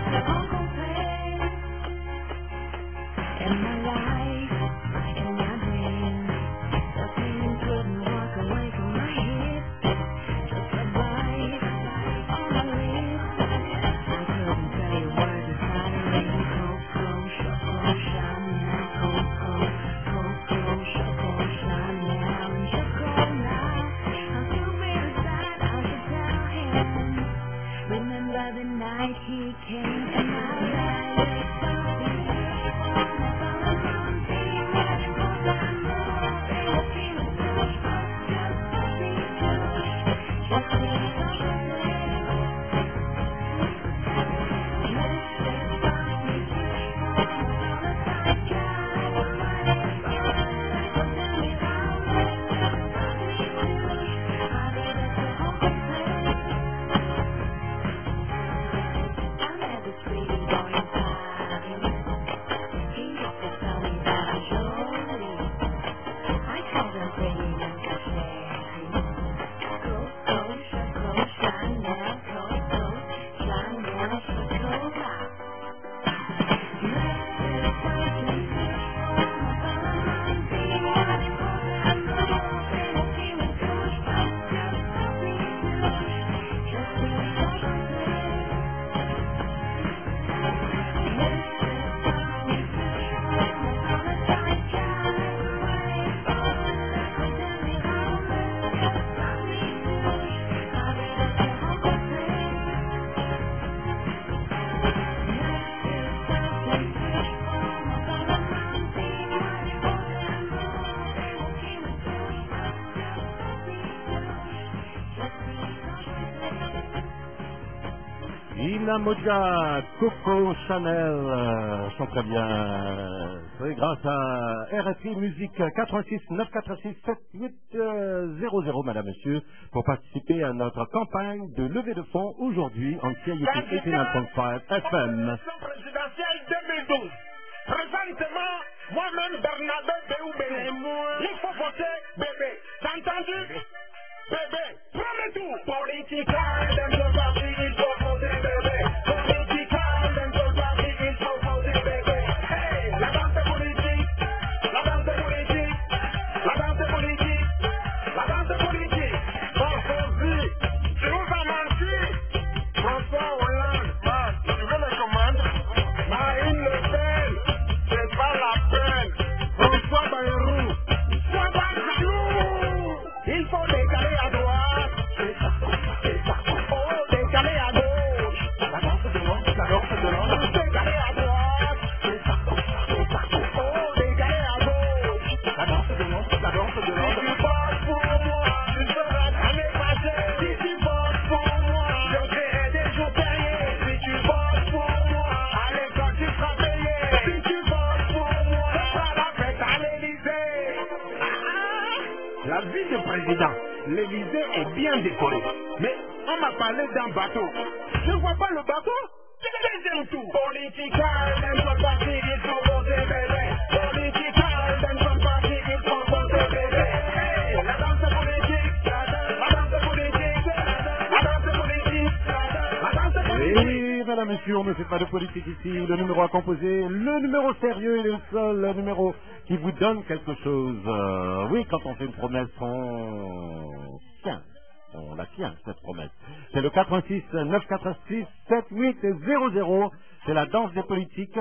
In my life, in my Ina Moja, Coco Chanel, sont très bien. C'est grâce à RFI Musique 86 946 7800, madame, monsieur, pour participer à notre campagne de levée de fonds aujourd'hui en CIUT 89.5 FM. Présidentielle 2012. Présentement, moi-même, Bernabé Béoubé, il faut voter bébé. T'as entendu? Bébé, premier tour. Politica, il faut voter bébé. Politica, il faut voter bébé. Hey, la danse politique, la danse politique, la danse politique, la danse politique. Sarkozy, tu nous as menti. François Hollande, tu veux les commandes? Marine Le Pen, c'est pas la peine. François Bayrou, sois pas jaloux. Il faut décaler à droite. Oh, décaler à gauche. La danse de l'homme, la danse de l'homme. Décaler à droite. Oh, décaler à gauche. La danse de l'homme, la danse de l'homme. Si tu votes pour moi, tu seras jamais fâché. Si tu votes pour moi, je créerai des jours fériés. Si tu votes pour moi, à l'école tu seras payé. Si tu votes pour moi, ce sera la fête à l'Élysée. La vie de président, l'Élysée est bien décorée. Mais on m'a parlé d'un bateau. Je ne vois pas le bateau. Deuxième tour. Politica, même pas parti, il faut voter bébé. Politica, même pas parti, il faut voter bébé. Hey, la danse politique, la danse politique, la danse politique, la danse politique. Et mesdames, messieurs, on ne fait pas de politique ici. Le numéro à composer, le numéro sérieux est le seul numéro qui vous donne quelque chose. Oui, quand on fait une promesse, on tient. On la tient, cette promesse. C'est le 86 946 7800. C'est la danse des politiques.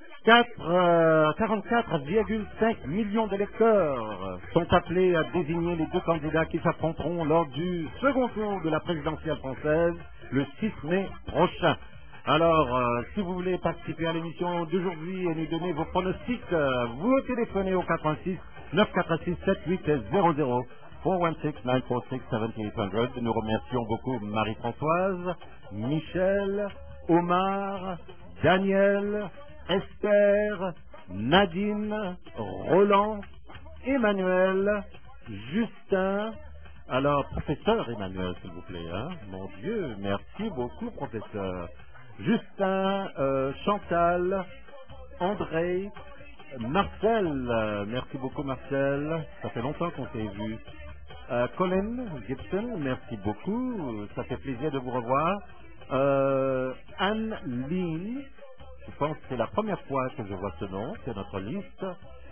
44,5 millions d'électeurs sont appelés à désigner les deux candidats qui s'affronteront lors du second tour de la présidentielle française le 6 mai prochain. Alors, si vous voulez participer à l'émission d'aujourd'hui et nous donner vos pronostics, vous téléphonez au 86 946 7800. 416-946-7800. Nous remercions beaucoup Marie-Françoise, Michel, Omar, Daniel, Esther, Nadine, Roland, Emmanuel, Justin. Alors, professeur Emmanuel, s'il vous plaît. Hein? Mon Dieu, merci beaucoup, professeur. Justin, Chantal, André, Marcel. Merci beaucoup, Marcel. Ça fait longtemps qu'on s'est vu. Colin Gibson, merci beaucoup. Ça fait plaisir de vous revoir. Anne Lynn, je pense que c'est la première fois que je vois ce nom, c'est notre liste.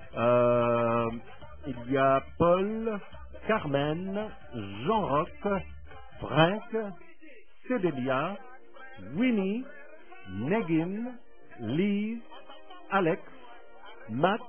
Il y a Paul, Carmen, Jean-Roch, Frank, Cédelia, Winnie, Negin, Lise, Alex, Matt,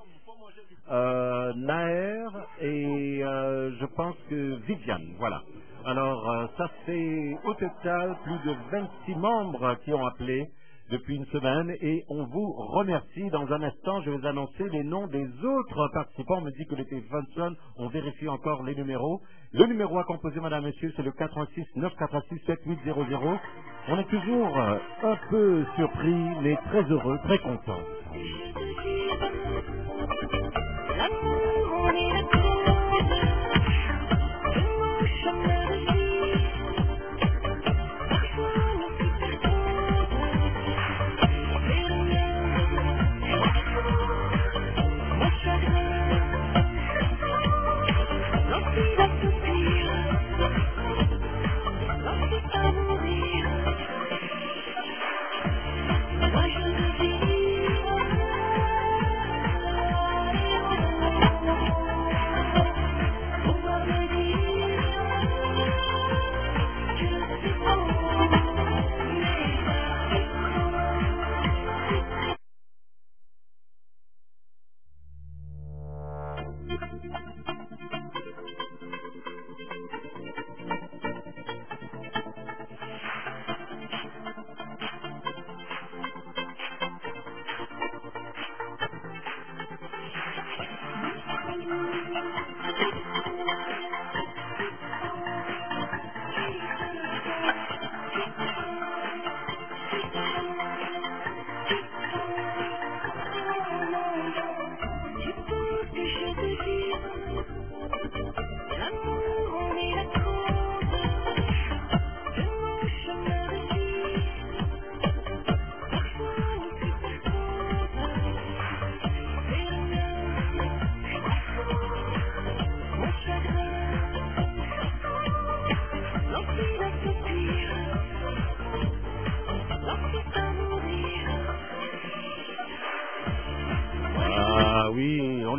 Naer et je pense que Viviane, voilà. Alors ça fait au total plus de 26 membres qui ont appelé depuis une semaine et on vous remercie. Dans un instant, je vais annoncer les noms des autres participants. On me dit que les téléphones sonnent, on vérifie encore les numéros. Le numéro à composer, madame, monsieur, c'est le 86 946 7800. On est toujours un peu surpris, mais très heureux, très contents.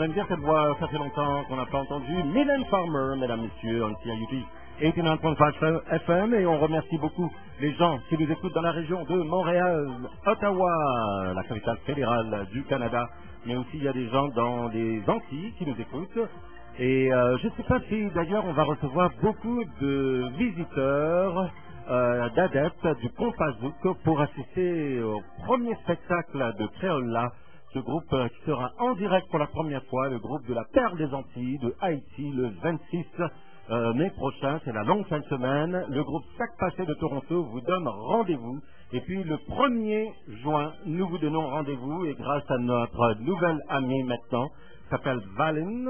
aime bien cette voix, ça fait longtemps qu'on n'a pas entendu. Mylène Farmer, mesdames, messieurs, on CIUT 89.5 FM, et on remercie beaucoup les gens qui nous écoutent dans la région de Montréal, Ottawa, la capitale fédérale du Canada, mais aussi il y a des gens dans les Antilles qui nous écoutent. Et je ne sais pas si d'ailleurs on va recevoir beaucoup de visiteurs, d'adeptes du Compazouk pour assister au premier spectacle de Créola, ce groupe qui sera en direct pour la première fois, le groupe de la Perle des Antilles de Haïti, le 26 mai prochain. C'est la longue fin de semaine. Le groupe Sac Passé de Toronto vous donne rendez-vous. Et puis le 1er juin, nous vous donnons rendez-vous, et grâce à notre nouvelle amie maintenant, s'appelle Valin,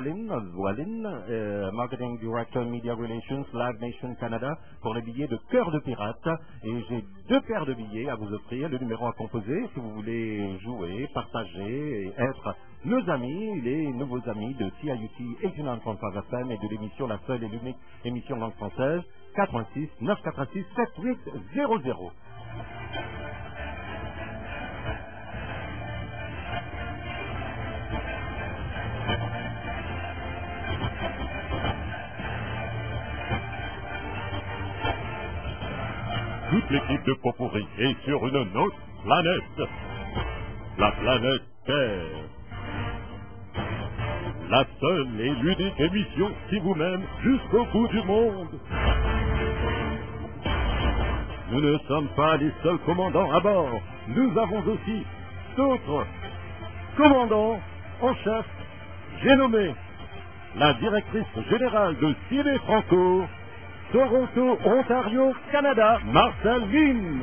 Marketing Director Media Relations, Live Nation Canada, pour les billets de Cœur de Pirate. Et j'ai 2 paires de billets à vous offrir, le numéro à composer si vous voulez jouer, partager et être nos amis, les nouveaux amis de CIUT 89.5 FM et de l'émission, la seule et l'unique émission langue française, 86 986 7800. Toute l'équipe de Popurrí est sur une autre planète. La planète Terre. La seule et l'unique émission qui vous mène jusqu'au bout du monde. Nous ne sommes pas les seuls commandants à bord. Nous avons aussi d'autres commandants en chef. J'ai nommé la directrice générale de Ciné Franco, Toronto, Ontario, Canada, Marcel Lynn.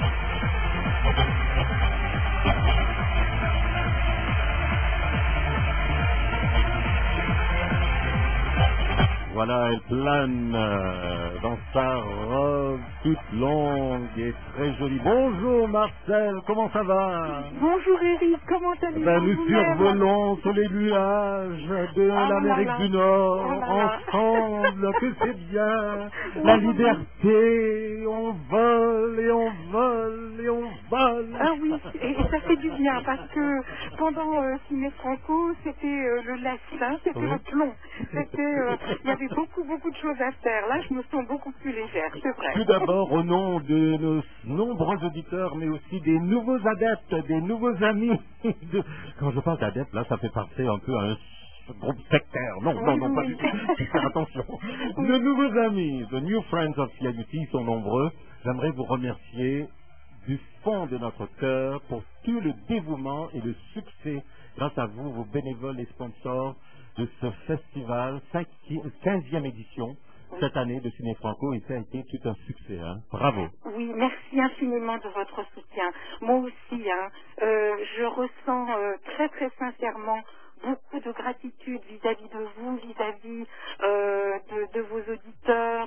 Voilà, elle plane dans sa robe toute longue et très jolie. Bonjour Marcel, comment ça va? Bonjour Eric, comment allez-vous? Nous survolons sur les nuages de l'Amérique du Nord, ensemble, que c'est bien, la liberté, on vole et on vole et on vole. Ah oui, et ça fait du bien, parce que pendant Ciné Franco, c'était le lastin, c'était le plomb, il y avait beaucoup de choses à faire. Là, je me sens beaucoup plus légère, c'est vrai. Tout d'abord, au nom de nos nombreux auditeurs, mais aussi des nouveaux adeptes, des nouveaux amis. Quand je parle d'adeptes, là, ça fait penser un peu à un groupe sectaire. Non, pas du tout. Faire attention. Nos nouveaux amis, the new friends of CIUT, sont nombreux. J'aimerais vous remercier du fond de notre cœur pour tout le dévouement et le succès, grâce à vous, vos bénévoles et sponsors, de ce festival, 15e édition cette année de Ciné Franco, et ça a été tout un succès. Hein. Bravo. Oui, merci infiniment de votre soutien. Moi aussi, je ressens très sincèrement beaucoup de gratitude vis-à-vis de vous, vis-à-vis de vos auditeurs,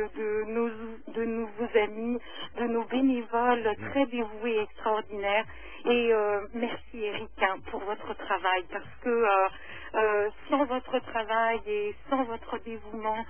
de vos amis, de nos bénévoles très dévoués et extraordinaires. Et merci Eric pour votre travail, parce que sans votre travail et sans votre dévouement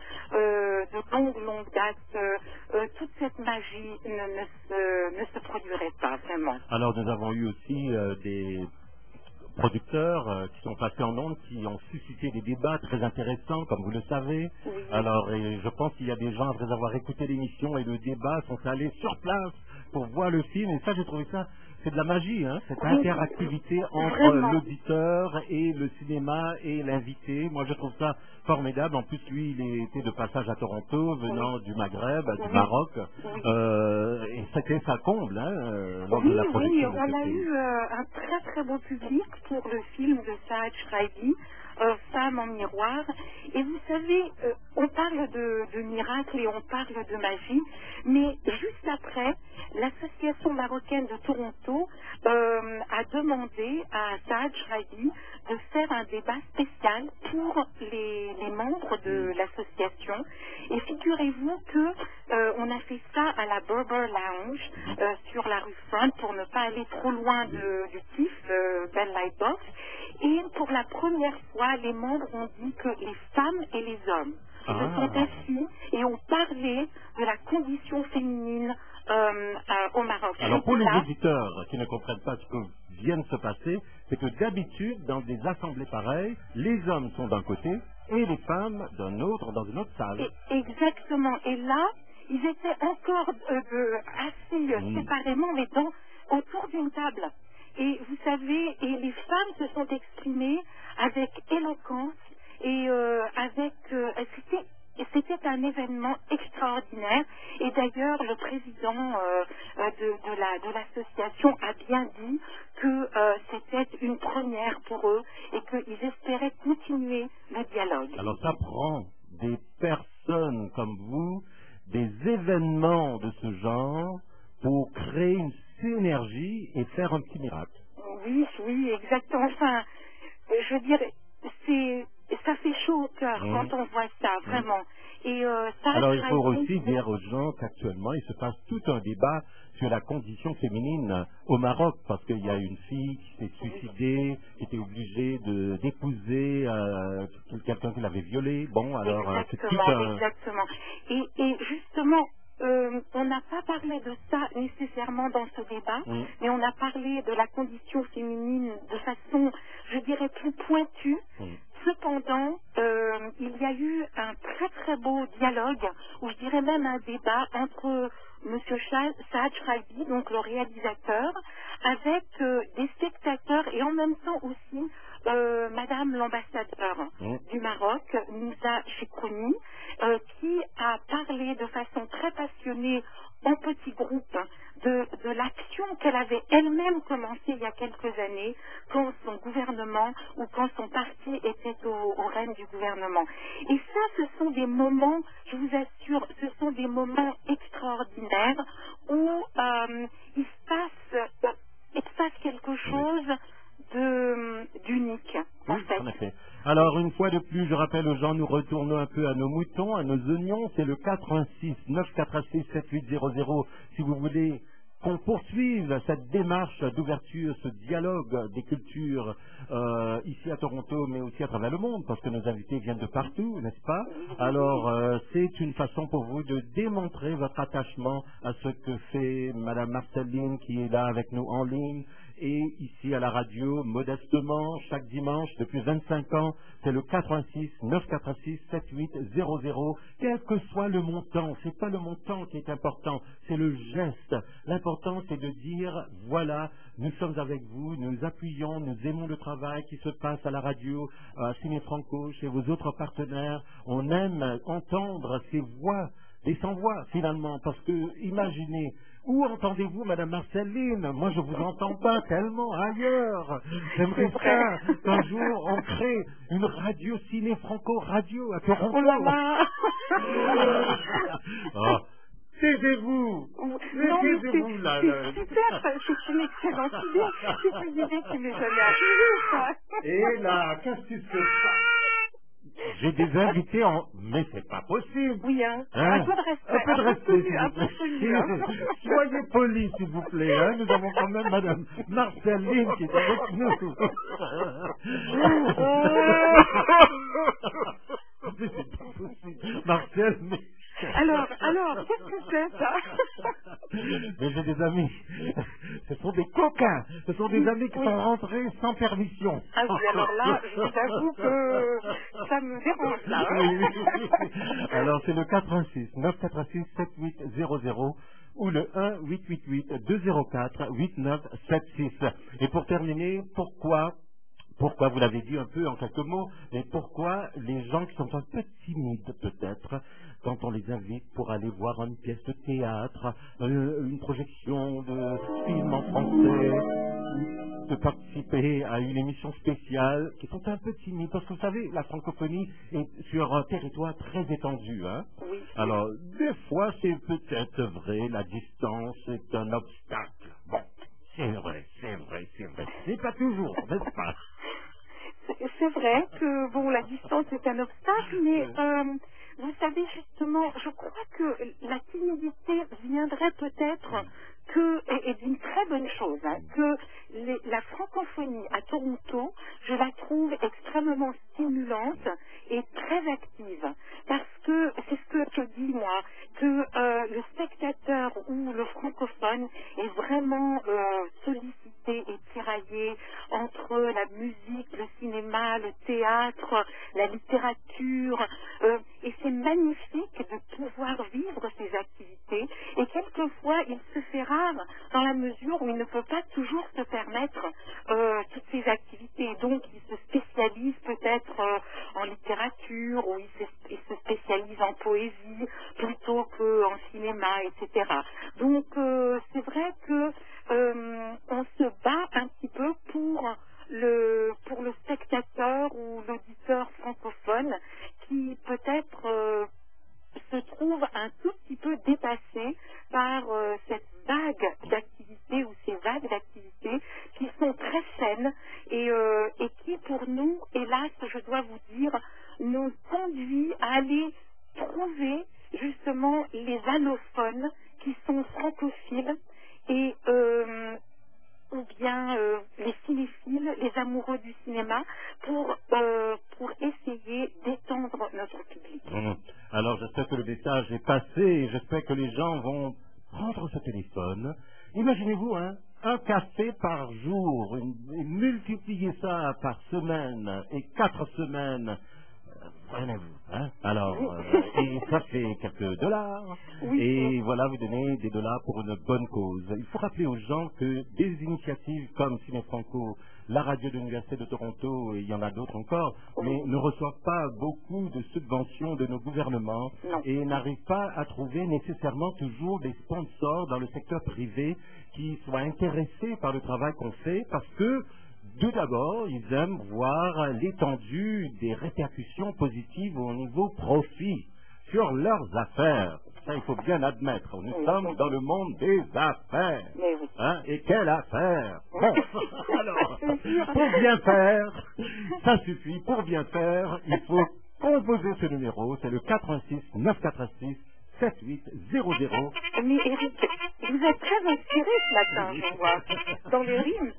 de longue date, toute cette magie ne se produirait pas vraiment. Alors nous avons eu aussi des producteurs qui sont passés en ondes, qui ont suscité des débats très intéressants, comme vous le savez. Oui. Alors, je pense qu'il y a des gens, après avoir écouté l'émission et le débat, sont allés sur place pour voir le film. Et ça, j'ai trouvé ça, c'est de la magie, hein, cette interactivité entre l'auditeur et le cinéma et l'invité. Moi, je trouve ça formidable. En plus, lui, il était de passage à Toronto, venant du Maghreb, du Maroc. Et c'était sa comble, lors de la production. Oui, on a eu un très beau public pour le film de Saad Shraidi, Femme en miroir. Et vous savez, on parle de miracles et on parle de magie, mais juste après, l'association marocaine de Toronto a demandé à Saad Shraidi de faire un débat spécial pour les membres de l'association. Et figurez-vous que on a fait ça à la Berber Lounge sur la rue Front, pour ne pas aller trop loin du TIFF, Bell Light Box. Et pour la première fois, les membres ont dit que les femmes et les hommes se sont assis et ont parlé de la condition féminine au Maroc. Alors pour les auditeurs qui ne comprennent pas ce que vient de se passer, c'est que d'habitude, dans des assemblées pareilles, les hommes sont d'un côté et les femmes d'un autre, dans une autre salle. Exactement. Et là, ils étaient encore assis séparément, mais autour d'une table. Et vous savez, et les femmes se sont exprimées avec éloquence et c'était un événement extraordinaire. Et d'ailleurs, le président de l'association a bien dit que c'était une première pour eux et qu'ils espéraient continuer le dialogue. Alors ça prend des personnes comme vous, des événements de ce genre pour créer une synergie et faire un petit miracle. Oui, exactement. Enfin, je veux dire, ça fait chaud au cœur quand on voit ça, vraiment. Et alors il faut aussi dire aux gens qu'actuellement il se passe tout un débat sur la condition féminine au Maroc, parce qu'il y a une fille qui s'est suicidée, qui était obligée d'épouser quelqu'un qui l'avait violée. Bon, alors c'est tout un... Exactement. Et justement, on n'a pas parlé de ça nécessairement dans ce débat, mais on a parlé de la condition féminine de façon, je dirais, plus pointue. Cependant, il y a eu un très très beau dialogue, ou je dirais même un débat entre M. Saad Chraïbi, donc le réalisateur, avec des spectateurs et en même temps aussi Madame l'ambassadeur du Maroc, Nisa Chikrouni, qui a parlé de façon très passionnée en petits groupes de l'action qu'elle avait elle-même commencée il y a quelques années quand son gouvernement ou quand son parti était au règne du gouvernement. Et ça, ce sont des moments, je vous assure, ce sont des moments extraordinaires où il se passe quelque chose d'unique, en fait. En effet. Alors, une fois de plus, je rappelle aux gens, nous retournons un peu à nos moutons, à nos oignons. C'est le 86 946 7800 si vous voulez qu'on poursuive cette démarche d'ouverture, ce dialogue des cultures ici à Toronto, mais aussi à travers le monde, parce que nos invités viennent de partout, n'est-ce pas? Alors, c'est une façon pour vous de démontrer votre attachement à ce que fait Madame Marceline, qui est là avec nous en ligne, et ici à la radio, modestement, chaque dimanche, depuis 25 ans, c'est le 86 946 7800. Quel que soit le montant, c'est pas le montant qui est important, c'est le geste. L'important, c'est de dire, voilà, nous sommes avec vous, nous appuyons, nous aimons le travail qui se passe à la radio, à Ciné Franco, chez vos autres partenaires. On aime entendre ces voix, des sans-voix finalement, parce que, imaginez, où entendez-vous Madame Marceline? Moi, je vous entends pas tellement ailleurs. J'aimerais ça qu'un jour, on crée une radio Ciné Franco radio à Toronto. Oh là là. Oh. Taisez-vous! Taisez-vous là! C'est super, c'est une excellente idée. C'est une idée qui m'est jamais arrivée, ça. Et là, qu'est-ce que c'est ça? J'ai des invités mais c'est pas possible. Oui, hein. Un peu de respect. Un peu de respect, un peu de soyez polis, s'il vous plaît. Hein. Nous avons quand même Madame Marceline qui est avec nous. Mais c'est pas possible. Marcel, mais... Alors, qu'est-ce que c'est, ça? Mais j'ai des amis. Ce sont des coquins. Ce sont des amis qui sont rentrés sans permission. Ah oui, alors là, je vous avoue que ça me dérange, là. Oui. Alors, c'est le 86 946 7800 ou le 1-888-204-8976. Et pour terminer, pourquoi, vous l'avez dit un peu en quelques mots, mais pourquoi les gens qui sont un peu timides peut-être, quand on les invite pour aller voir une pièce de théâtre, une projection de film en français, de participer à une émission spéciale, qui sont un peu timides, parce que vous savez, la francophonie est sur un territoire très étendu. Hein? Oui. Alors, des fois, c'est peut-être vrai, la distance est un obstacle. Bon, c'est vrai. C'est pas toujours, n'est-ce pas? C'est vrai que, bon, la distance est un obstacle, mais vous savez, justement, je crois que la timidité viendrait peut-être et d'une très bonne chose, hein, que la francophonie à Toronto, je la trouve extrêmement stimulante et très active. Parce que, c'est ce que je dis moi, que le spectateur ou le francophone est vraiment sollicité et tiraillé magnifique de pouvoir vivre ces activités et quelquefois il se fait rare dans la mesure où il ne peut pas toujours se permettre toutes ces activités. Donc il se spécialise peut-être en littérature ou il se spécialise en poésie plutôt qu'en cinéma, etc. Donc c'est vrai que on se bat un petit peu pour le spectateur ou l'auditeur francophone qui peut-être se trouve un tout petit peu dépassé par cette vague d'activités ou ces vagues d'activités qui sont très saines et qui pour nous, hélas, je dois vous dire, nous conduit à aller trouver justement les allophones qui sont francophiles et ou bien les cinéphiles, les amoureux du cinéma, pour essayer d'étendre notre public. Alors j'espère que le message est passé et j'espère que les gens vont prendre ce téléphone. Imaginez-vous, un café par jour, et multipliez ça par semaine et 4 semaines. Prenez-vous, Alors, et ça fait quelques dollars, et voilà, vous donnez des dollars pour une bonne cause. Il faut rappeler aux gens que des initiatives comme Ciné Franco, la radio de l'Université de Toronto, et il y en a d'autres encore, mais ne reçoivent pas beaucoup de subventions de nos gouvernements et n'arrivent pas à trouver nécessairement toujours des sponsors dans le secteur privé qui soient intéressés par le travail qu'on fait, parce que tout d'abord, ils aiment voir l'étendue des répercussions positives au niveau profit sur leurs affaires. Ça, il faut bien admettre. Nous sommes dans le monde des affaires. Et quelle affaire! Bon, alors, pour bien faire, ça suffit. Pour bien faire, il faut composer ce numéro. C'est le 86 986 7800. Mais Eric, vous êtes très inspiré ce matin, je vois, dans les rimes.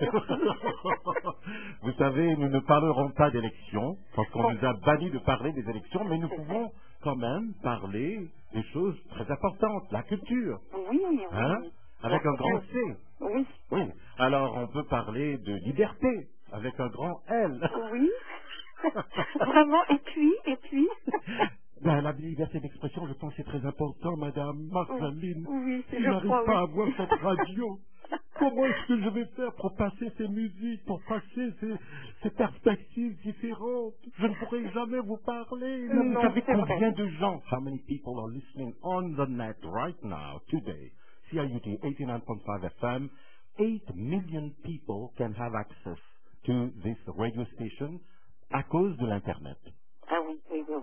Vous savez, nous ne parlerons pas d'élections, parce qu'on nous a banni de parler des élections, mais nous pouvons quand même parler des choses très importantes, la culture. Oui. Avec un grand C. Oui. Alors, on peut parler de liberté, avec un grand L. Oui. Vraiment, et puis la liberté d'expression, je pense que c'est très important, Madame Marceline. Oui, je n'arrive pas à avoir cette radio. Comment est-ce que je vais faire pour passer ces musiques, pour passer ces perspectives différentes? Je ne pourrai jamais vous parler. Vous savez combien de gens, how many people are listening on the net right now, today, CIUT 89.5 FM, 8 million people can have access to this radio station à cause de l'Internet. Ah oui.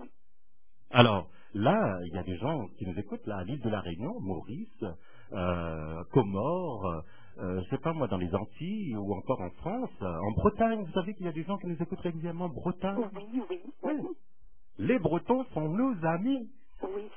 Alors, là, il y a des gens qui nous écoutent, là, à l'île de la Réunion, Maurice, Comores, je sais pas moi, dans les Antilles, ou encore en France, en Bretagne. Vous savez qu'il y a des gens qui nous écoutent régulièrement en Bretagne? Oui. Les Bretons sont nos amis. Oui.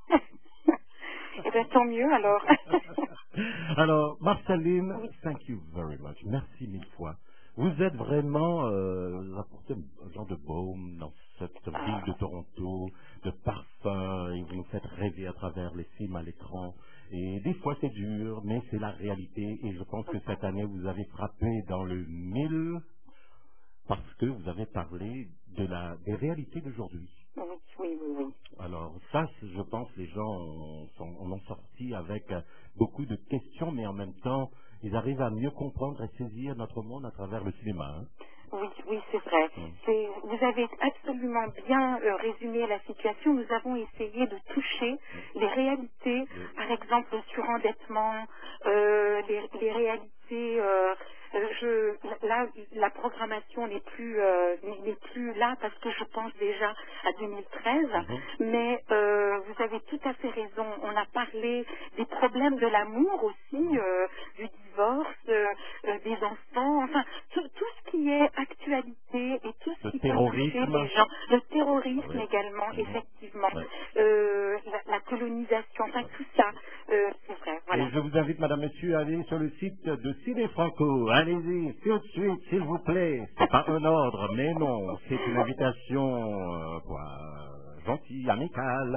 Eh bien, tant mieux, alors. Alors, Marceline, thank you very much. Merci mille fois. Vous êtes vraiment, vous apportez un genre de baume dans cette ville de Toronto, de parfum, et vous nous faites rêver à travers les films à l'écran. Et des fois c'est dur, mais c'est la réalité. Et je pense que cette année vous avez frappé dans le mille parce que vous avez parlé des réalités d'aujourd'hui. Oui. Alors ça, je pense, les gens en ont sorti avec beaucoup de questions, mais en même temps, ils arrivent à mieux comprendre et saisir notre monde à travers le cinéma. Oui, c'est vrai. Vous avez absolument bien résumé la situation. Nous avons essayé de toucher les réalités, par exemple le surendettement, les réalités. Là, la programmation n'est plus là parce que je pense déjà à 2013. Mais vous avez tout à fait raison. On a parlé des problèmes de l'amour aussi, du divorce, des enfants, enfin tout ce qui est actualité et tout ce qui peut toucher les gens. Le terrorisme également, effectivement. La colonisation, enfin tout ça, c'est vrai. Voilà. Et je vous invite, madame, monsieur, à aller sur le site de Ciné Franco. Allez-y, tout de suite, s'il vous plaît. C'est pas un ordre, mais non, c'est une invitation, gentille, amicale.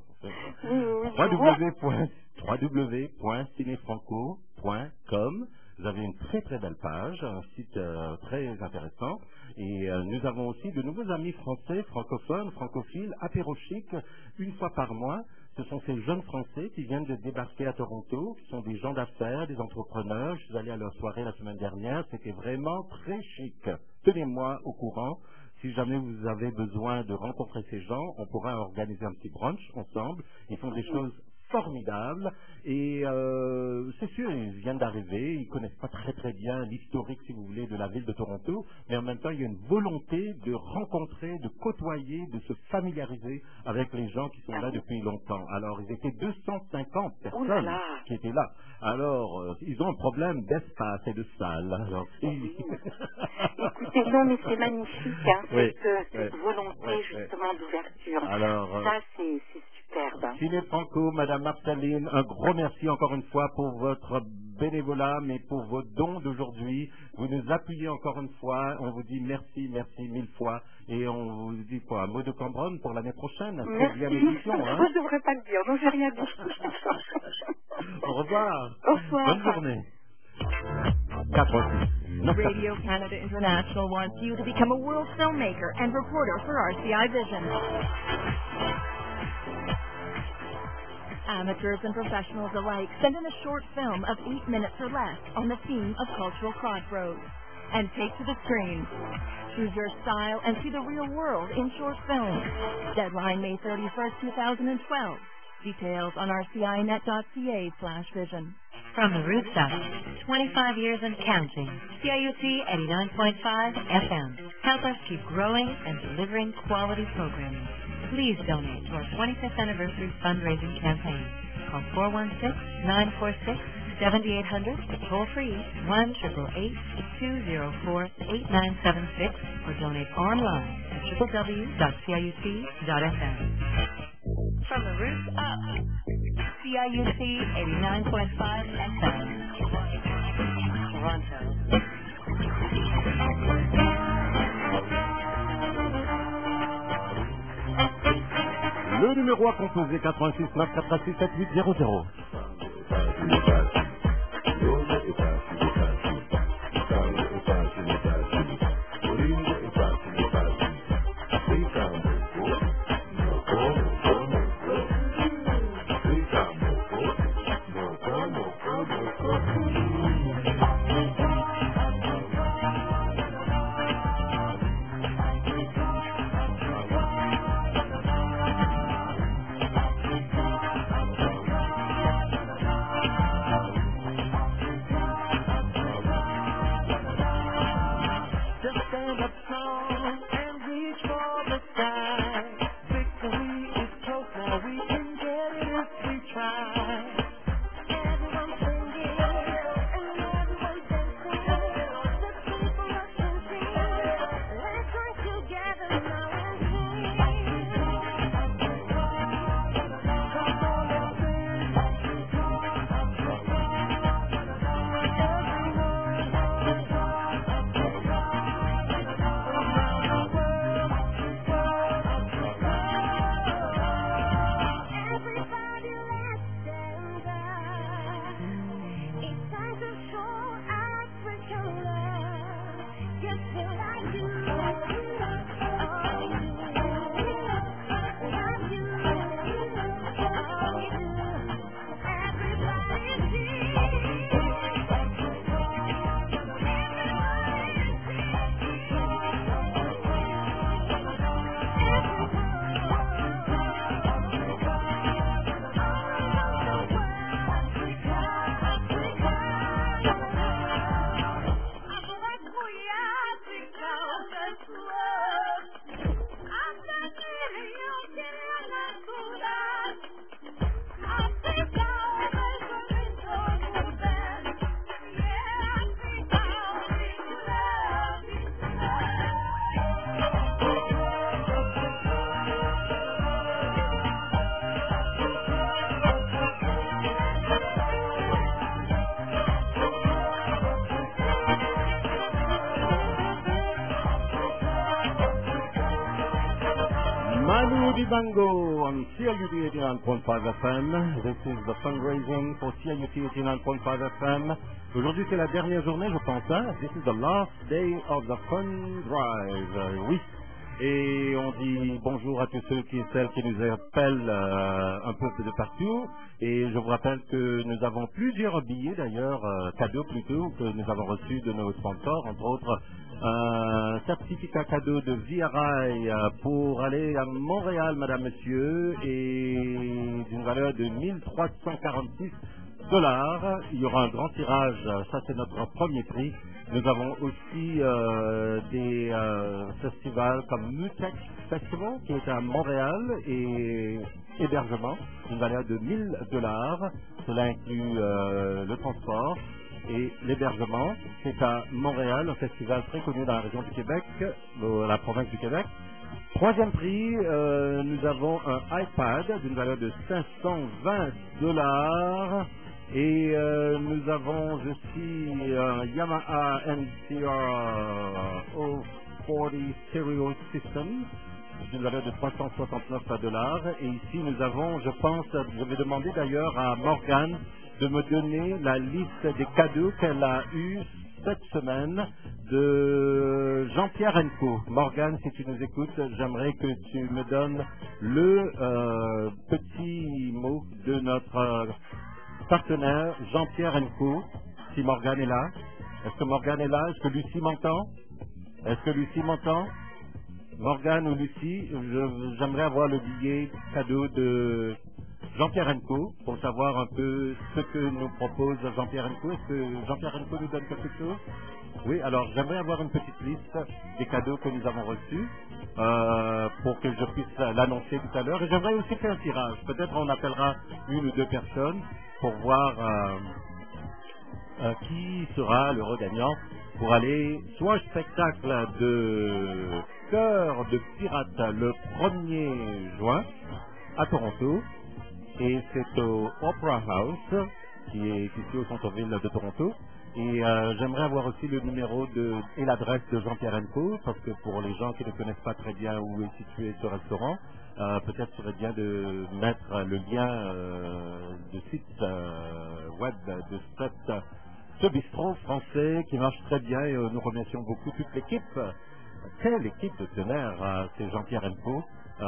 www.cinefranco.com Vous avez une très très belle page, un site très intéressant. Et nous avons aussi de nouveaux amis français, francophones, francophiles, apérochiques, une fois par mois. Ce sont ces jeunes Français qui viennent de débarquer à Toronto, qui sont des gens d'affaires, des entrepreneurs. Je suis allé à leur soirée la semaine dernière, c'était vraiment très chic. Tenez-moi au courant. Si jamais vous avez besoin de rencontrer ces gens, on pourra organiser un petit brunch ensemble. Ils font des choses formidables et c'est sûr, ils viennent d'arriver, ils connaissent pas très très bien l'historique, si vous voulez, de la ville de Toronto, mais en même temps, il y a une volonté de rencontrer, de côtoyer, de se familiariser avec les gens qui sont là depuis longtemps. Alors, ils étaient 250 personnes qui étaient là. Alors, ils ont un problème d'espace et de salle. Alors, écoutez, non, mais c'est magnifique, hein, cette volonté justement d'ouverture. Alors, ça, c'est superbe. Philippe Franco, Madame Marceline, un gros merci encore une fois pour votre bénévolat, mais pour vos dons d'aujourd'hui. Vous nous appuyez encore une fois. On vous dit merci, merci mille fois. Et on vous dit quoi, un mot de Cambronne pour l'année prochaine. Merci. Édition, hein? Je ne devrais pas le dire, donc j'ai rien dit. Au revoir. Au revoir. Bonne journée. 86. Radio Canada International wants you to become a world filmmaker and reporter for RCI Vision. Amateurs and professionals alike send in a short film of 8 minutes or less on the theme of cultural crossroads and take to the screen. Choose your style and see the real world in short film. Deadline May 31st, 2012. Details on rcinet.ca/vision. From the rooftops, 25 years and counting. CIUT 89.5 FM. Help us keep growing and delivering quality programming. Please donate to our 25th anniversary fundraising campaign. Call 416-946-7800 or toll free 1-888-204-8976 or donate online at www.ciut.fm. From the roof up, CIUT 89.5 FM. Toronto. Le numéro à composer 86 946 7800. Manu Dibango on CIUT 89.5 FM. This is the fundraising for CIUT 89.5 FM. Aujourd'hui, c'est la dernière journée, je pense. Hein? This is the last day of the fund drive. Oui. Et on dit bonjour à tous ceux et celles qui nous appellent un peu de partout. Et je vous rappelle que nous avons plusieurs billets d'ailleurs, cadeaux plutôt, que nous avons reçus de nos sponsors, entre autres un certificat cadeau de Via Rail pour aller à Montréal, madame, monsieur, et d'une valeur de 1346 $. Il y aura un grand tirage, ça c'est notre premier prix. Nous avons aussi des festivals comme Mutex Festival qui est à Montréal et hébergement d'une valeur de 1000 $. Cela inclut le transport et l'hébergement. C'est à Montréal, un festival très connu dans la région du Québec, la province du Québec. Troisième prix, nous avons un iPad d'une valeur de 520 $. Et nous avons aussi un Yamaha NCR 040 Stereo System d'une valeur de 369 $. Et ici nous avons, je pense, je vais demander d'ailleurs à Morgane de me donner la liste des cadeaux qu'elle a eus cette semaine de Jean-Pierre Enco. Morgane, si tu nous écoutes, j'aimerais que tu me donnes le petit mot de notre partenaire Jean-Pierre Enco, si Morgane est là. Est-ce que Morgane est là? Est-ce que Lucie m'entend? Est-ce que Lucie m'entend? Morgane ou Lucie, j'aimerais avoir le billet cadeau de Jean-Pierre Enco pour savoir un peu ce que nous propose Jean-Pierre Enco. Est-ce que Jean-Pierre Enco nous donne quelque chose? Oui, alors j'aimerais avoir une petite liste des cadeaux que nous avons reçus pour que je puisse l'annoncer tout à l'heure. Et j'aimerais aussi faire un tirage. Peut-être on appellera une ou deux personnes pour voir qui sera l'heureux gagnant pour aller soit au spectacle de Cœur de Pirate le 1er juin à Toronto, et c'est au Opera House qui est ici au centre-ville de Toronto. Et j'aimerais avoir aussi le numéro et l'adresse de Jean-Pierre Enco, parce que pour les gens qui ne connaissent pas très bien où est situé ce restaurant, peut-être serait bien de mettre le lien de site web de ce bistrot français qui marche très bien, et nous remercions beaucoup toute l'équipe. Quelle équipe de tonnerre, c'est Jean-Pierre Enco.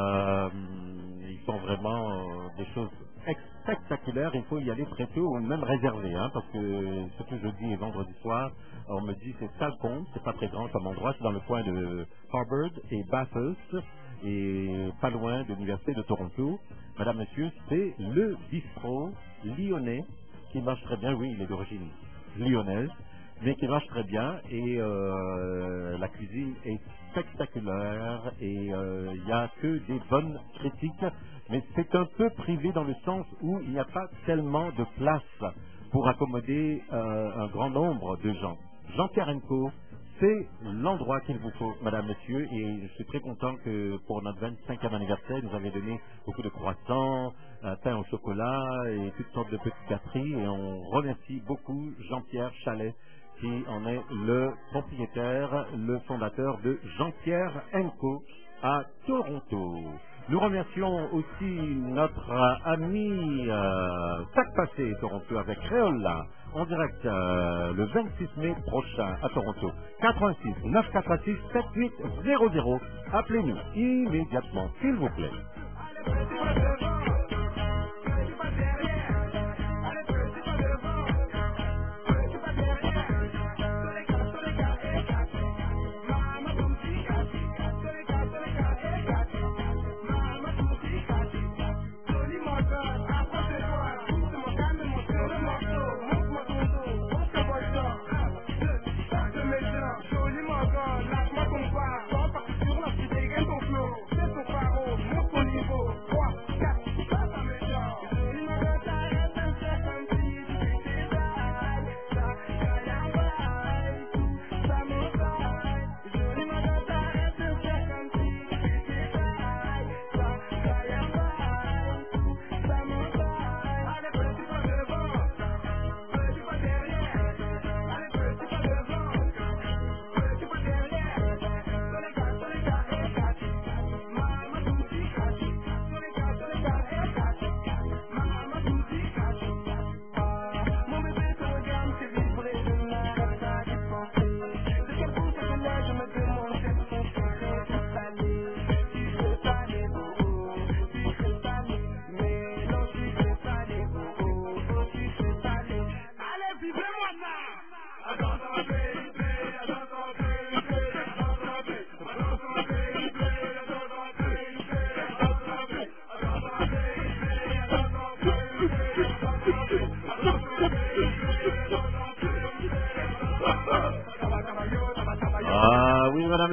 Ils font vraiment des choses spectaculaires. Il faut y aller très tôt, ou même réserver, hein, parce que ce que jeudi et vendredi soir, on me dit c'est Salcombe, c'est pas très grand comme endroit, c'est dans le coin de Harvard et Bathurst, et pas loin de l'Université de Toronto. Madame, monsieur, c'est le bistrot lyonnais qui marche très bien. Oui, il est d'origine lyonnaise, mais qui marche très bien, et la cuisine est spectaculaire, et il n'y a que des bonnes critiques, mais c'est un peu privé dans le sens où il n'y a pas tellement de place pour accommoder un grand nombre de gens. Jean-Pierre Enco, c'est l'endroit qu'il vous faut, madame, monsieur, et je suis très content que pour notre 25e anniversaire, nous avions donné beaucoup de croissants, pain au chocolat et toutes sortes de petites gâteries, et on remercie beaucoup Jean-Pierre Chalet, qui en est le propriétaire, le fondateur de Jean-Pierre Enco à Toronto. Nous remercions aussi notre ami Sac Passé Toronto avec Réola en direct le 26 mai prochain à Toronto. 86 946 7800. Appelez-nous immédiatement, s'il vous plaît. Sur la petite dégaine ton flow, c'est ton paro, monte ton niveau, 3, 4.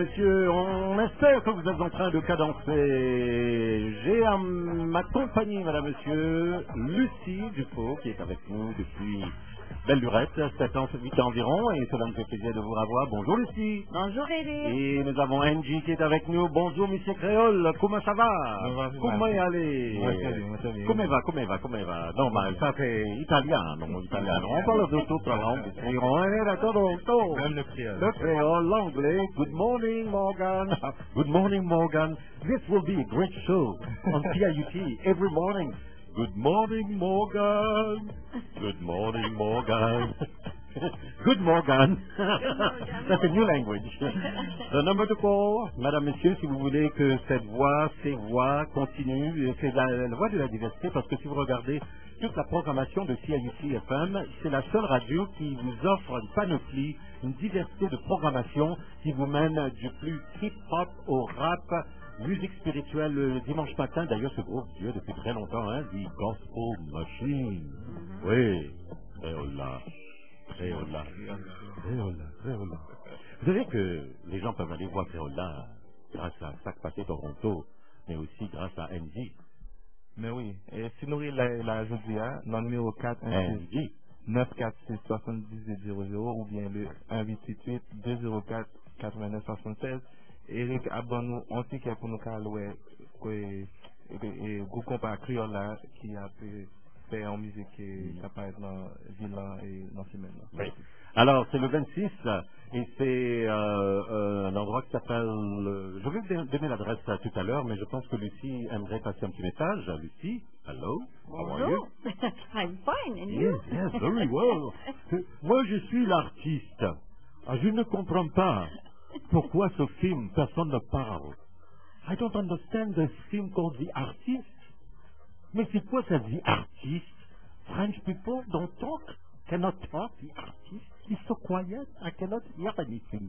messieurs, on espère que vous êtes en train de cadencer. J'ai à ma compagnie, madame, monsieur, Lucie Dufaux, qui est avec nous depuis belle lurette, 7 ans, 8 ans environ, et cela me fait plaisir de vous revoir. Bonjour Lucie. Bonjour Eric. Et nous avons Angie qui est avec nous. Bonjour monsieur Créole, comment ça va? Comment y aller? Come va? Non, mais ça c'est italien, non, italien. On parle de toute la langue, on est là tout. Même le créole. Le créole, l'anglais. Good morning, Morgan. Good morning, Morgan. This will be a great show on PIUT every morning. Good morning, Morgan. Good morning, Morgan. Good Morgan. That's a new language. The number to call, madame, monsieur, si vous voulez que cette voix, ces voix continuent, c'est la voix de la diversité, parce que si vous regardez toute la programmation de CIUT FM, c'est la seule radio qui vous offre une panoplie, une diversité de programmation qui vous mène du plus hip-hop au rap, musique spirituelle le dimanche matin. D'ailleurs, ce groupe Dieu depuis très longtemps, hein, dit Gospel Machine. Oui, Créola. Vous savez que les gens peuvent aller voir Créola grâce à Sac Passé Toronto, mais aussi grâce à NG. Mais oui, et si nous la Jodia, dans le numéro 4, NG. 946 7800 ou bien le 1888 204 8976. Eric abonne on ticket pour nous caler et groupe compas créole là qui a fait en musique qui apparaît dans Villan et dans Semaine. Oui. Alors c'est le 26 et c'est un endroit qui s'appelle je vais vous donner l'adresse tout à l'heure, mais je pense que Lucie aimerait passer un petit message. Lucie, hello, how are you? I'm fine, and you? Yes, very well. Moi je suis l'artiste. Je ne comprends pas pourquoi ce film, personne ne parle. I don't understand this film called The Artist. Mais c'est quoi ça, The Artist? French people don't talk, cannot talk, The Artist. He's so quiet, I cannot hear anything.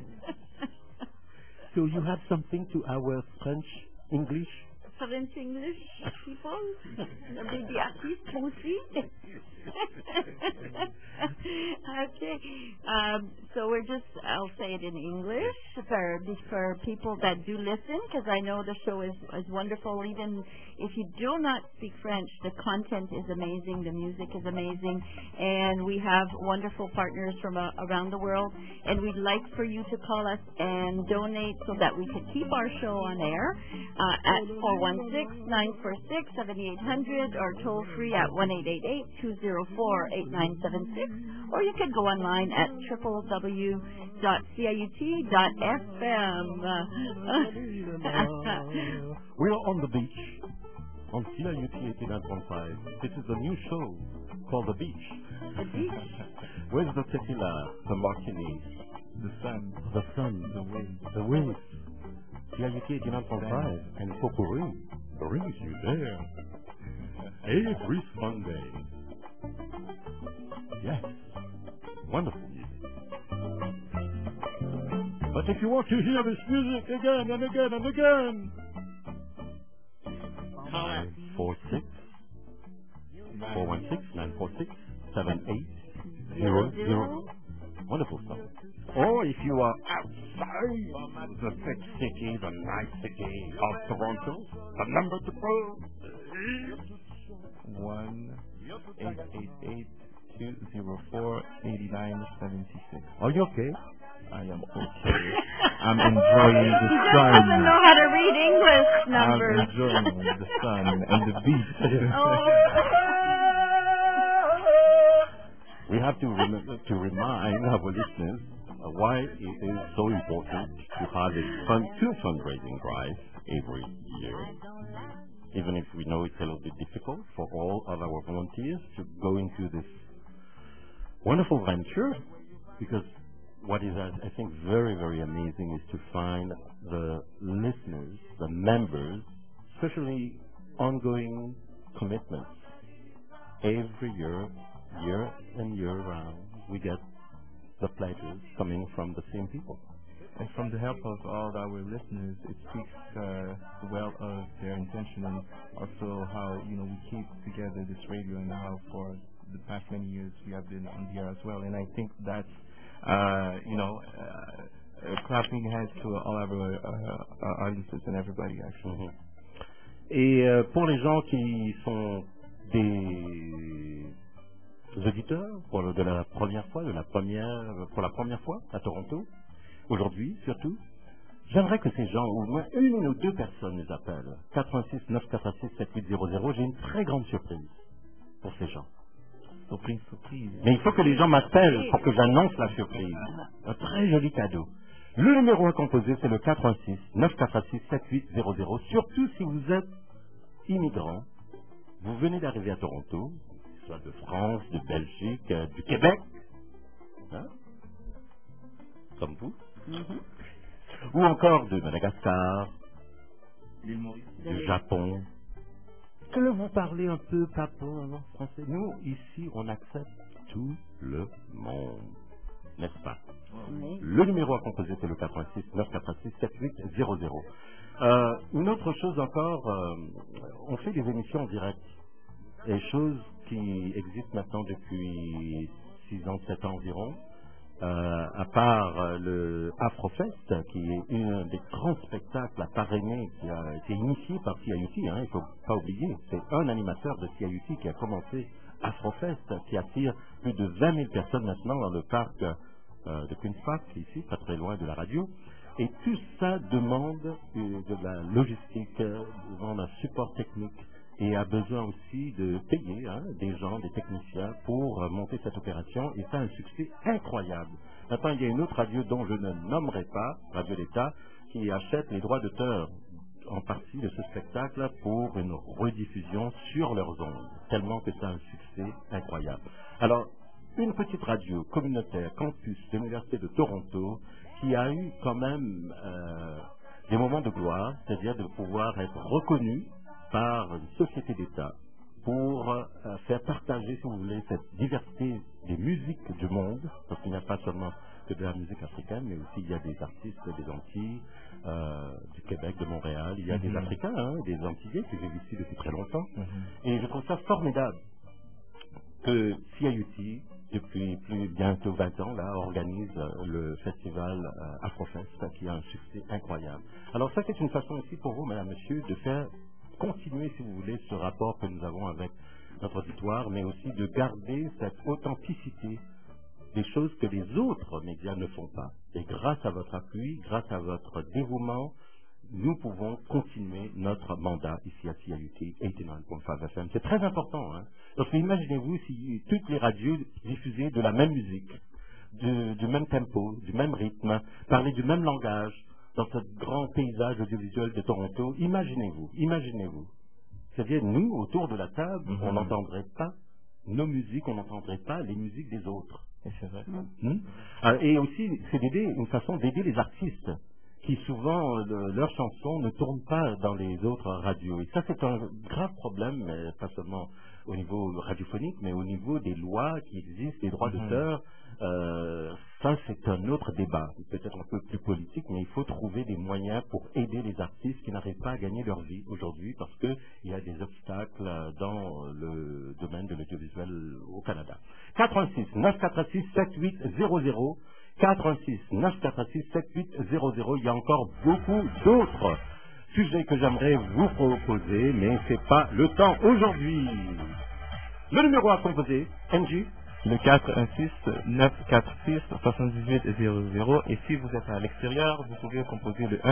So you have something to our French, English? French English people? The artist, aussi? Okay. So I'll say it in English for people that do listen, because I know the show is wonderful. Even if you do not speak French, the content is amazing, the music is amazing, and we have wonderful partners from around the world, and we'd like for you to call us and donate so that we could keep our show on air at 416-946-7800 or toll free at 1-888-204-8976, or you could go online at www.ciut.fm. We are on the beach on CIUT 89.5. This is a new show called The Beach. The beach? Where's the tequila, the martini, the sun, the wind, CIUT 89.5, and Popuri brings you there every Sunday. Yes, wonderful music. But if you want to hear this music again and again and again, 416-946-7800. Wonderful song. Or if you are outside the big city, the nice city of Toronto, the number to call is 1-888-204-8976. Are you okay? I am okay. I'm enjoying the He sun. doesn't know how to read English numbers. I'm enjoying the sun and the beach. We have to remind our listeners why it is so important to have two fundraising drives every year. Even if we know it's a little bit difficult for all of our volunteers to go into this wonderful venture, because what is, I think, very, very amazing is to find the listeners, the members, especially ongoing commitments. Every year, year in, year round, we get the pledges coming from the same people. And from the help of all our listeners, it speaks well of their intention and also how, we keep together this radio and how for the past many years we have been on the air as well. And I think that's, clapping hands to all our audiences and everybody, actually. Et pour les gens qui sont des auditeurs pour la première fois, pour la première fois à Toronto, aujourd'hui surtout, j'aimerais que ces gens, ou au moins une ou deux personnes nous appellent. 86 946 7800. J'ai une très grande surprise pour ces gens. Surprise. Mais il faut que les gens m'appellent pour que j'annonce la surprise. Un très joli cadeau. Le numéro à composer, c'est le 86 946 7800. Surtout si vous êtes immigrant, vous venez d'arriver à Toronto, soit de France, de Belgique, du Québec, hein, comme vous, ou encore de Madagascar, du Japon. Que vous parlez un peu papon, français. Nous, ici, on accepte tout le monde. N'est-ce pas? Oui. Le numéro à composer, c'est le 86 946 7800. Une autre chose encore, on fait des émissions en direct. Des choses qui existent maintenant depuis 6 ans, 7 ans environ. À part le Afrofest, qui est un des grands spectacles à parrainer, qui a été initié par CIUT, hein, il ne faut pas oublier, c'est un animateur de CIUT qui a commencé Afrofest, qui attire plus de 20 000 personnes maintenant dans le parc de Queen's Park, ici, pas très loin de la radio. Et tout ça demande de la logistique, demande un support technique, et a besoin aussi de payer des gens, des techniciens pour monter cette opération, et ça a un succès incroyable. Maintenant, il y a une autre radio dont je ne nommerai pas, Radio d'État, qui achète les droits d'auteur en partie de ce spectacle pour une rediffusion sur leurs ondes, tellement que ça a un succès incroyable. Alors, une petite radio communautaire, campus de l'Université de Toronto, qui a eu quand même des moments de gloire, c'est-à-dire de pouvoir être reconnue par une société d'État pour faire partager, si vous voulez, cette diversité des musiques du monde, parce qu'il n'y a pas seulement que de la musique africaine, mais aussi il y a des artistes des Antilles, du Québec, de Montréal, il y a des Africains, des Antillais qui vivent ici depuis très longtemps. Et je trouve ça formidable que CIUT, depuis bientôt 20 ans, là, organise le festival Afrofest, qui a un succès incroyable. Alors ça, c'est une façon aussi pour vous, madame, monsieur, de faire continuer, si vous voulez, ce rapport que nous avons avec notre auditoire, mais aussi de garder cette authenticité des choses que les autres médias ne font pas. Et grâce à votre appui, grâce à votre dévouement, nous pouvons continuer notre mandat ici à CIUT 89.5 FM. C'est très important, hein? Parce que imaginez-vous si toutes les radios diffusaient de la même musique, du même tempo, du même rythme, parlaient du même langage, dans ce grand paysage audiovisuel de Toronto. Imaginez-vous. C'est-à-dire, nous, autour de la table, on n'entendrait pas nos musiques, on n'entendrait pas les musiques des autres. Et c'est vrai. Et aussi, c'est une façon d'aider les artistes, qui souvent, leurs chansons ne tournent pas dans les autres radios. Et ça, c'est un grave problème, mais pas seulement au niveau radiophonique, mais au niveau des lois qui existent, des droits d'auteur. Ça, c'est un autre débat, peut-être un peu plus politique, mais il faut trouver des moyens pour aider les artistes qui n'arrivent pas à gagner leur vie aujourd'hui parce qu'il y a des obstacles dans le domaine de l'audiovisuel au Canada. 86 946 7800, 86 946 7800. Il y a encore beaucoup d'autres sujets que j'aimerais vous proposer, mais c'est pas le temps aujourd'hui. Le numéro à composer, NG, le 416-946-7800. Et si vous êtes à l'extérieur, vous pouvez composer le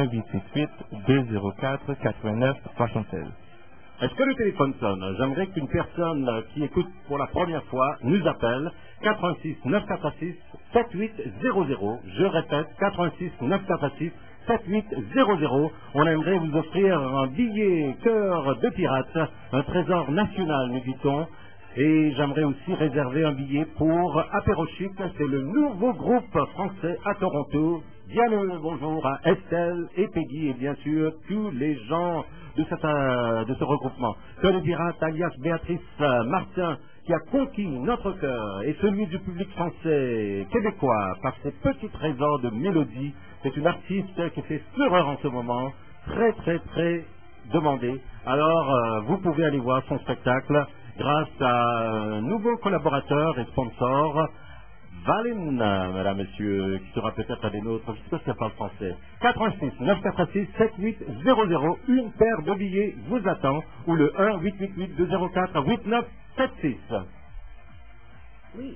1-868-204-89-76. Est-ce que le téléphone sonne? J'aimerais qu'une personne qui écoute pour la première fois nous appelle. 86 946 7800. Je répète, 86 946 7800. On aimerait vous offrir un billet cœur de pirate, un trésor national, nous dit-on. Et j'aimerais aussi réserver un billet pour Apéro Chic, c'est le nouveau groupe français à Toronto. Bien le bonjour à Estelle et Peggy et bien sûr tous les gens de ce regroupement. Cœur de pirate alias Béatrice Martin qui a conquis notre cœur et celui du public français québécois par ses petits trésors de mélodie. C'est une artiste qui fait fureur en ce moment, très très très demandée. Alors vous pouvez aller voir son spectacle grâce à un nouveau collaborateur et sponsor, Valin, mesdames, messieurs, qui sera peut-être un des nôtres, je sais pas si elle parle français. 86 946 7800, une paire de billets vous attend, ou le 1 888 204 8976. Oui.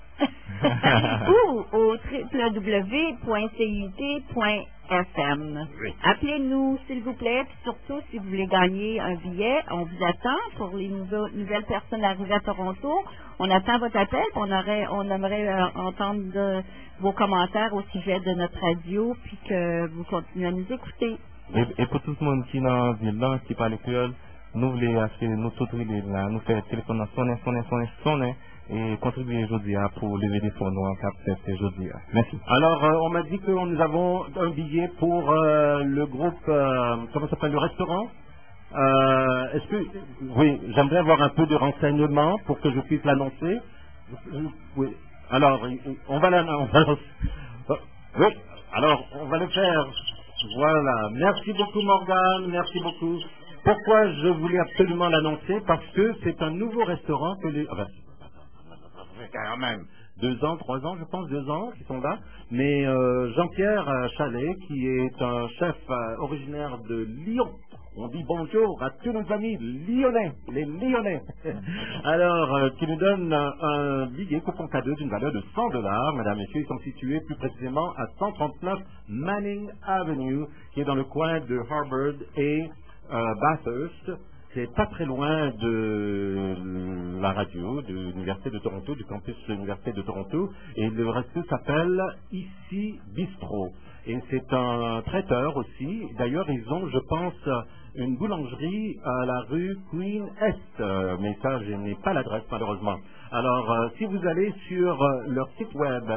Ou au www.cit.fm. Oui. Appelez-nous, s'il vous plaît, puis surtout, si vous voulez gagner un billet, on vous attend pour les nouvelles personnes arrivées à Toronto. On attend votre appel, puis on aimerait entendre vos commentaires au sujet de notre radio, puis que vous continuez à nous écouter. Et pour tout le monde qui est dans la ville, là, qui parle créole, nous voulons acheter, nous là, nous faire téléphone sonner, et contribuer aujourd'hui pour lever des fonds noirs cap aujourd'hui. Merci. Alors, on m'a dit que nous avons un billet pour le groupe, comment s'appelle, le restaurant. Est-ce que, oui, j'aimerais avoir un peu de renseignements pour que je puisse l'annoncer. Oui. Alors, on va l'annoncer. Oui. Alors, on va le faire. Voilà. Merci beaucoup, Morgane. Merci beaucoup. Pourquoi je voulais absolument l'annoncer? Parce que c'est un nouveau restaurant que les... quand même 2 ans, 3 ans, je pense, 2 ans qui sont là. Mais Jean-Pierre Chalet, qui est un chef originaire de Lyon, on dit bonjour à tous nos amis lyonnais, les Lyonnais. Alors, qui nous donne un billet coupon cadeau d'une valeur de $100. Mesdames et messieurs, ils sont situés plus précisément à 139 Manning Avenue, qui est dans le coin de Harvard et Bathurst. C'est pas très loin de la radio, de l'Université de Toronto, du campus de l'Université de Toronto. Et le resto s'appelle Ici Bistro. Et c'est un traiteur aussi. D'ailleurs, ils ont, je pense, une boulangerie à la rue Queen Est. Mais ça, je n'ai pas l'adresse, malheureusement. Alors, si vous allez sur leur site web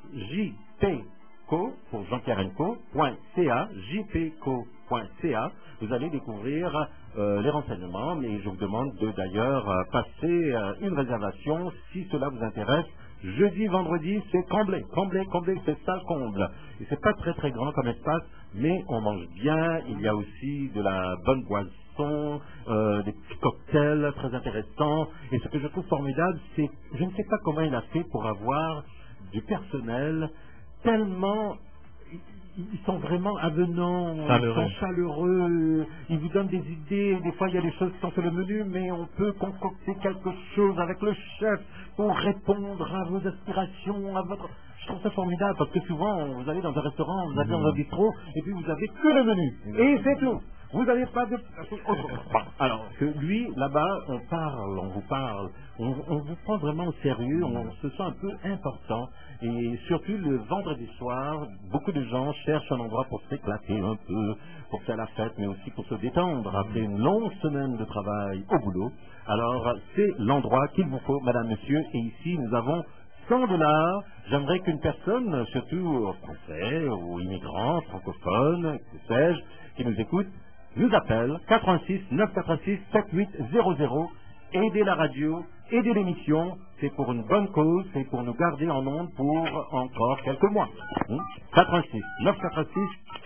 jpco, pour Jean-Pierre .ca, jpco.ca, vous allez découvrir les renseignements, mais je vous demande de d'ailleurs passer une réservation si cela vous intéresse. Jeudi, vendredi, c'est comblé, c'est ça comble. Et c'est pas très très grand comme espace, mais on mange bien, il y a aussi de la bonne boisson, des petits cocktails très intéressants. Et ce que je trouve formidable, c'est, je ne sais pas comment il a fait pour avoir du personnel tellement... Ils sont vraiment avenants, ils sont chaleureux, ils vous donnent des idées. Des fois, il y a des choses qui sont sur le menu, mais on peut concocter quelque chose avec le chef pour répondre à vos aspirations, à votre... Je trouve ça formidable, parce que souvent, vous allez dans un restaurant, vous allez dans un bistrot, et puis vous avez que le menu. Et c'est tout. Vous n'avez pas de... Alors que lui, là-bas, on vous parle, on vous prend vraiment au sérieux, on se sent un peu important. Et surtout le vendredi soir, beaucoup de gens cherchent un endroit pour s'éclater un peu, pour faire la fête, mais aussi pour se détendre après une longue semaine de travail au boulot. Alors, c'est l'endroit qu'il vous faut, madame, monsieur. Et ici, nous avons $100. J'aimerais qu'une personne, surtout français ou immigrant, francophone, que sais-je, qui nous écoute, nous appelle 86 946 7800. Aidez la radio, aidez l'émission, c'est pour une bonne cause, c'est pour nous garder en ondes pour encore quelques mois. 86 946,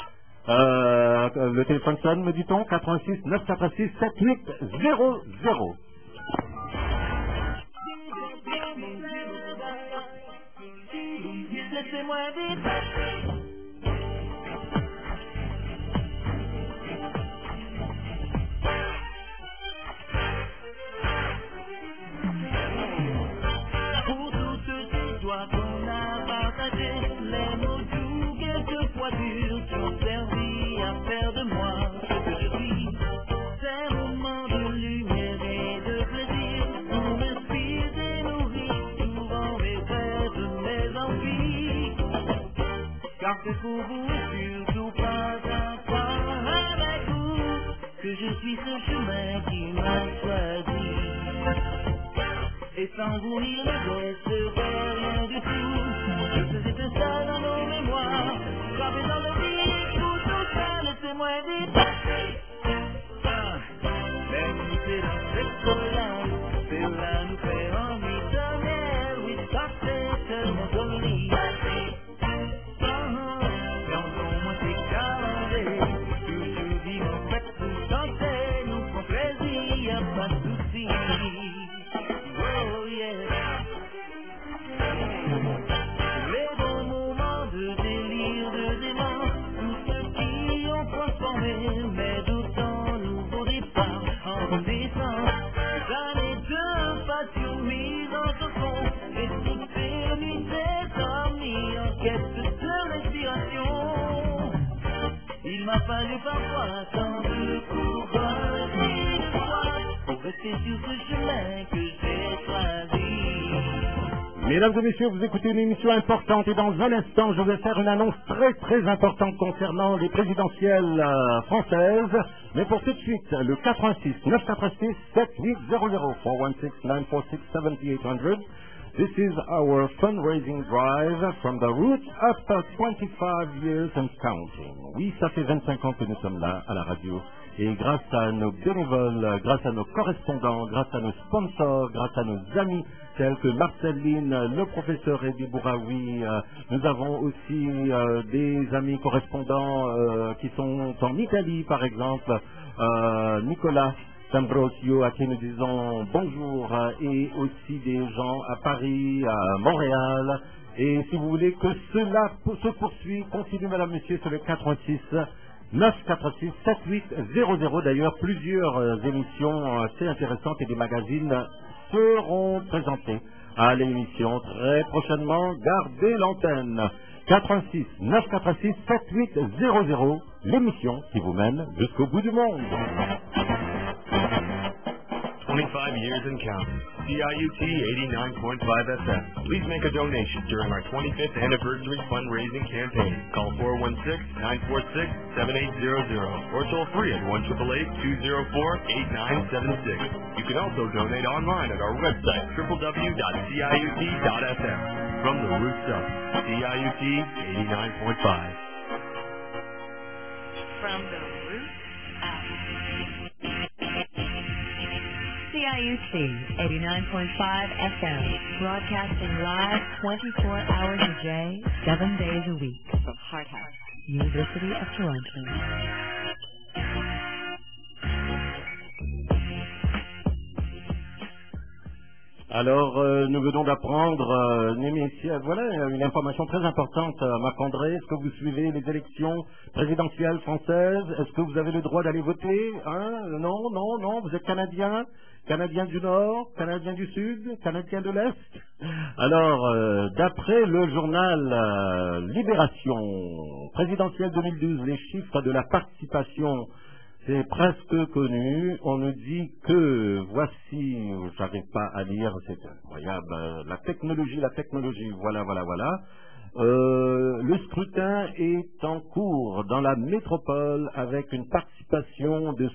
le téléphone sonne, me dit-on, 86 946 7800. Laissez-moi vite. Qu'on a partagé les mots doux, quelquefois durs, qui ont servi à faire de moi ce que je suis. Ces moments de lumière et de plaisir, où m'inspirent et nourrissent souvent mes rêves, mes envies. Car c'est pour vous, surtout pas à part avec vous, que je suis ce chemin qui m'a choisi. Et sans vous, il ne resterait rien du tout. Je faisais tout ça dans nos mémoires. Gravé dans le vide, tout ça, laissez-moi vite. Même c'est dans cette colère, cela nous fait envie de miel. Oui, ça c'est tellement joli. Quand on moins c'est calendé, toujours vivant, faites tout chanter, nous prend plaisir, y'a pas de soucis. Oh yeah. m'a fallu parfois tant de courage et foi pour rester sur ce chemin que j'ai choisi. Mesdames et messieurs, vous écoutez une émission importante et dans un instant, je vais faire une annonce très très importante concernant les présidentielles françaises. Mais pour tout de suite, le 86 986 7800 416 946 7800. This is our fundraising drive from the roots up 25 years and counting. Oui, ça fait 25 ans que nous sommes là à la radio. Et grâce à nos bénévoles, grâce à nos correspondants, grâce à nos sponsors, grâce à nos amis tels que Marceline, le professeur Eddie Bouraoui, nous avons aussi des amis correspondants qui sont en Italie par exemple, Nicolas D'Ambrosio à qui nous disons bonjour, et aussi des gens à Paris, à Montréal. Et si vous voulez que cela se poursuit, continuez madame, monsieur, sur le 86 946 7800. D'ailleurs, plusieurs émissions assez intéressantes et des magazines seront présentés à l'émission très prochainement. Gardez l'antenne. 86 946 7800, l'émission qui vous mène jusqu'au bout du monde. 25 years and counting. CIUT 89.5 FM. Please make a donation during our 25th anniversary fundraising campaign. Call 416-946-7800 or toll free at 1-888-204-8976. You can also donate online at our website, www.ciut.fm. From the roots up, CIUT 89.5. From the roots up. CIUT 89.5 FM, broadcasting live 24 hours a day, 7 days a week from Hart House, University of Toronto. Alors, nous venons d'apprendre, voilà une information très importante, Marc-André. Est-ce que vous suivez les élections présidentielles françaises? Est-ce que vous avez le droit d'aller voter? Non, vous êtes Canadien? Canadien du Nord, Canadien du Sud, Canadien de l'Est. Alors, d'après le journal Libération, présidentielle 2012, les chiffres de la participation, c'est presque connu. On nous dit que, voici, j'arrive pas à lire, c'est incroyable, la technologie, voilà. Le scrutin est en cours dans la métropole avec une participation de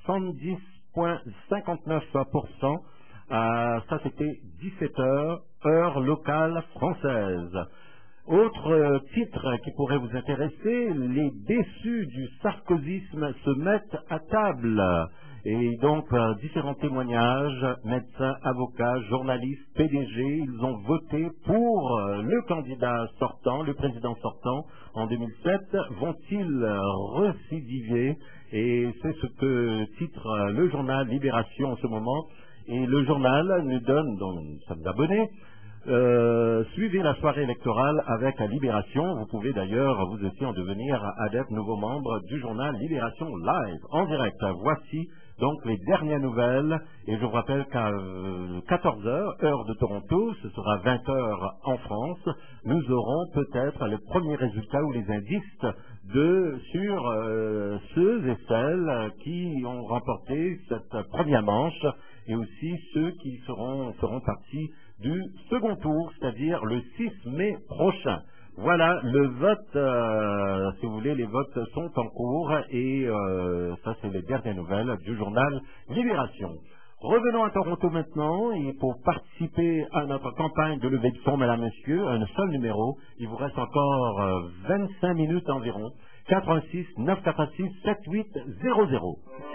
70,59%. Ça, c'était 17h, heure locale française. Autre titre qui pourrait vous intéresser, les déçus du sarkozysme se mettent à table. Et donc, différents témoignages, médecins, avocats, journalistes, PDG, ils ont voté pour le candidat sortant, le président sortant en 2007. Vont-ils récidiver? Et c'est ce que titre le journal Libération en ce moment. Et le journal nous donne, donc nous sommes abonnés, suivez la soirée électorale avec la Libération. Vous pouvez d'ailleurs vous aussi en devenir adepte, nouveau membre du journal Libération Live en direct. Voici donc les dernières nouvelles, et je vous rappelle qu'à 14h, heure de Toronto, ce sera 20h en France, nous aurons peut-être les premiers résultats ou les indices sur ceux et celles qui ont remporté cette première manche, et aussi ceux qui feront partie du second tour, c'est-à-dire le 6 mai prochain. Voilà, le vote, si vous voulez, les votes sont en cours, et ça c'est les dernières nouvelles du journal Libération. Revenons à Toronto maintenant, et pour participer à notre campagne de levée de fonds, mesdames, messieurs, un seul numéro, il vous reste encore 25 minutes environ, 86 946 7800.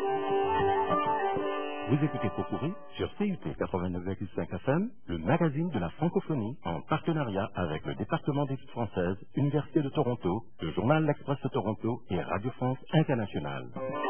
Vous écoutez Popurrí sur CIUT 89,5 FM, le magazine de la francophonie, en partenariat avec le département d'études françaises, Université de Toronto, le journal L'Express de Toronto et Radio France Internationale.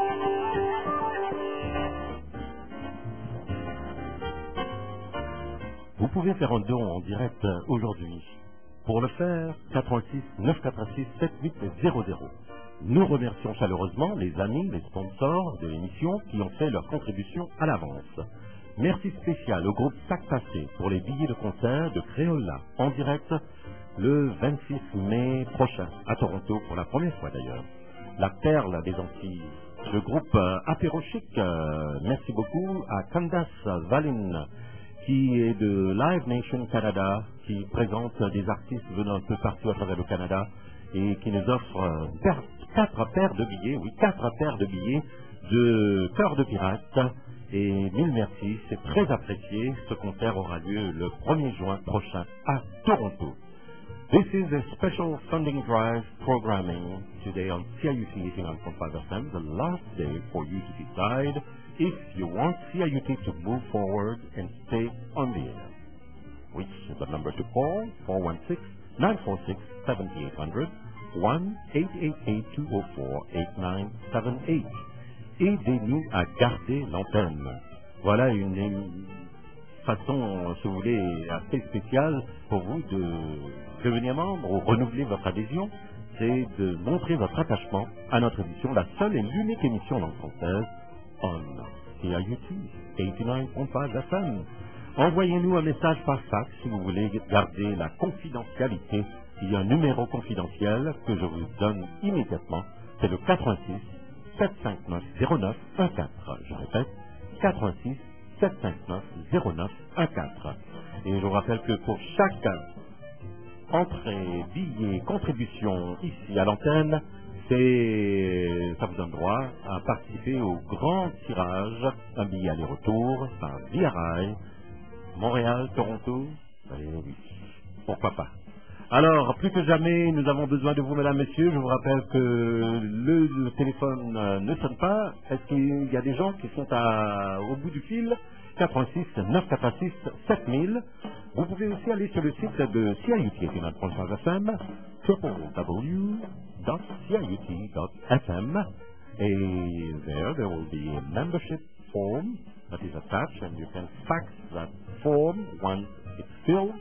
Vous pouvez faire un don en direct aujourd'hui. Pour le faire, 86 946 7800. Nous remercions chaleureusement les amis, les sponsors de l'émission qui ont fait leur contribution à l'avance. Merci spécial au groupe Sac Passé pour les billets de concert de Créola en direct le 26 mai prochain à Toronto pour la première fois d'ailleurs. la perle des Antilles. Le groupe Apéro Chic, merci beaucoup à Candace Valin, qui est de Live Nation Canada, qui présente des artistes venant un peu partout à travers le Canada et qui nous offre 4 paires de billets, oui, 4 paires de billets de Cœur de Pirate. Et mille merci, c'est très apprécié. Ce concert aura lieu le 1er juin prochain à Toronto. This is a special funding drive programming today on CIUT 89.5 FM, the last day for you to decide if you want CIUT to move forward and stay on the air. Which is the number to call, 416-946-7800, 1-888-204-8978. Aidez-nous à garder l'antenne. Voilà une façon, si vous voulez, assez spéciale pour vous de devenir membre ou renouveler votre adhésion. C'est de montrer votre attachement à notre émission, la seule et l'unique émission langue française on CIUT 89.5 FM. Envoyez-nous un message par fax si vous voulez garder la confidentialité. Il y a un numéro confidentiel que je vous donne immédiatement. C'est le 86 759 09 14. Je répète, 86 759 09 14. Et je vous rappelle que pour chaque entrée, billet, contribution ici à l'antenne, ça vous donne droit à participer au grand tirage, un billet aller-retour par Via Rail, Montréal, Toronto, et oui, pourquoi pas. Alors, plus que jamais, nous avons besoin de vous, mesdames, messieurs. Je vous rappelle que le téléphone ne sonne pas. Est-ce qu'il y a des gens qui sont au bout du fil? 86 986 7000. Vous pouvez aussi aller sur le site de CIUT 89.5 FM, www.ciut.fm, et there will be a membership form that is attached, and you can fax that form once it's filled,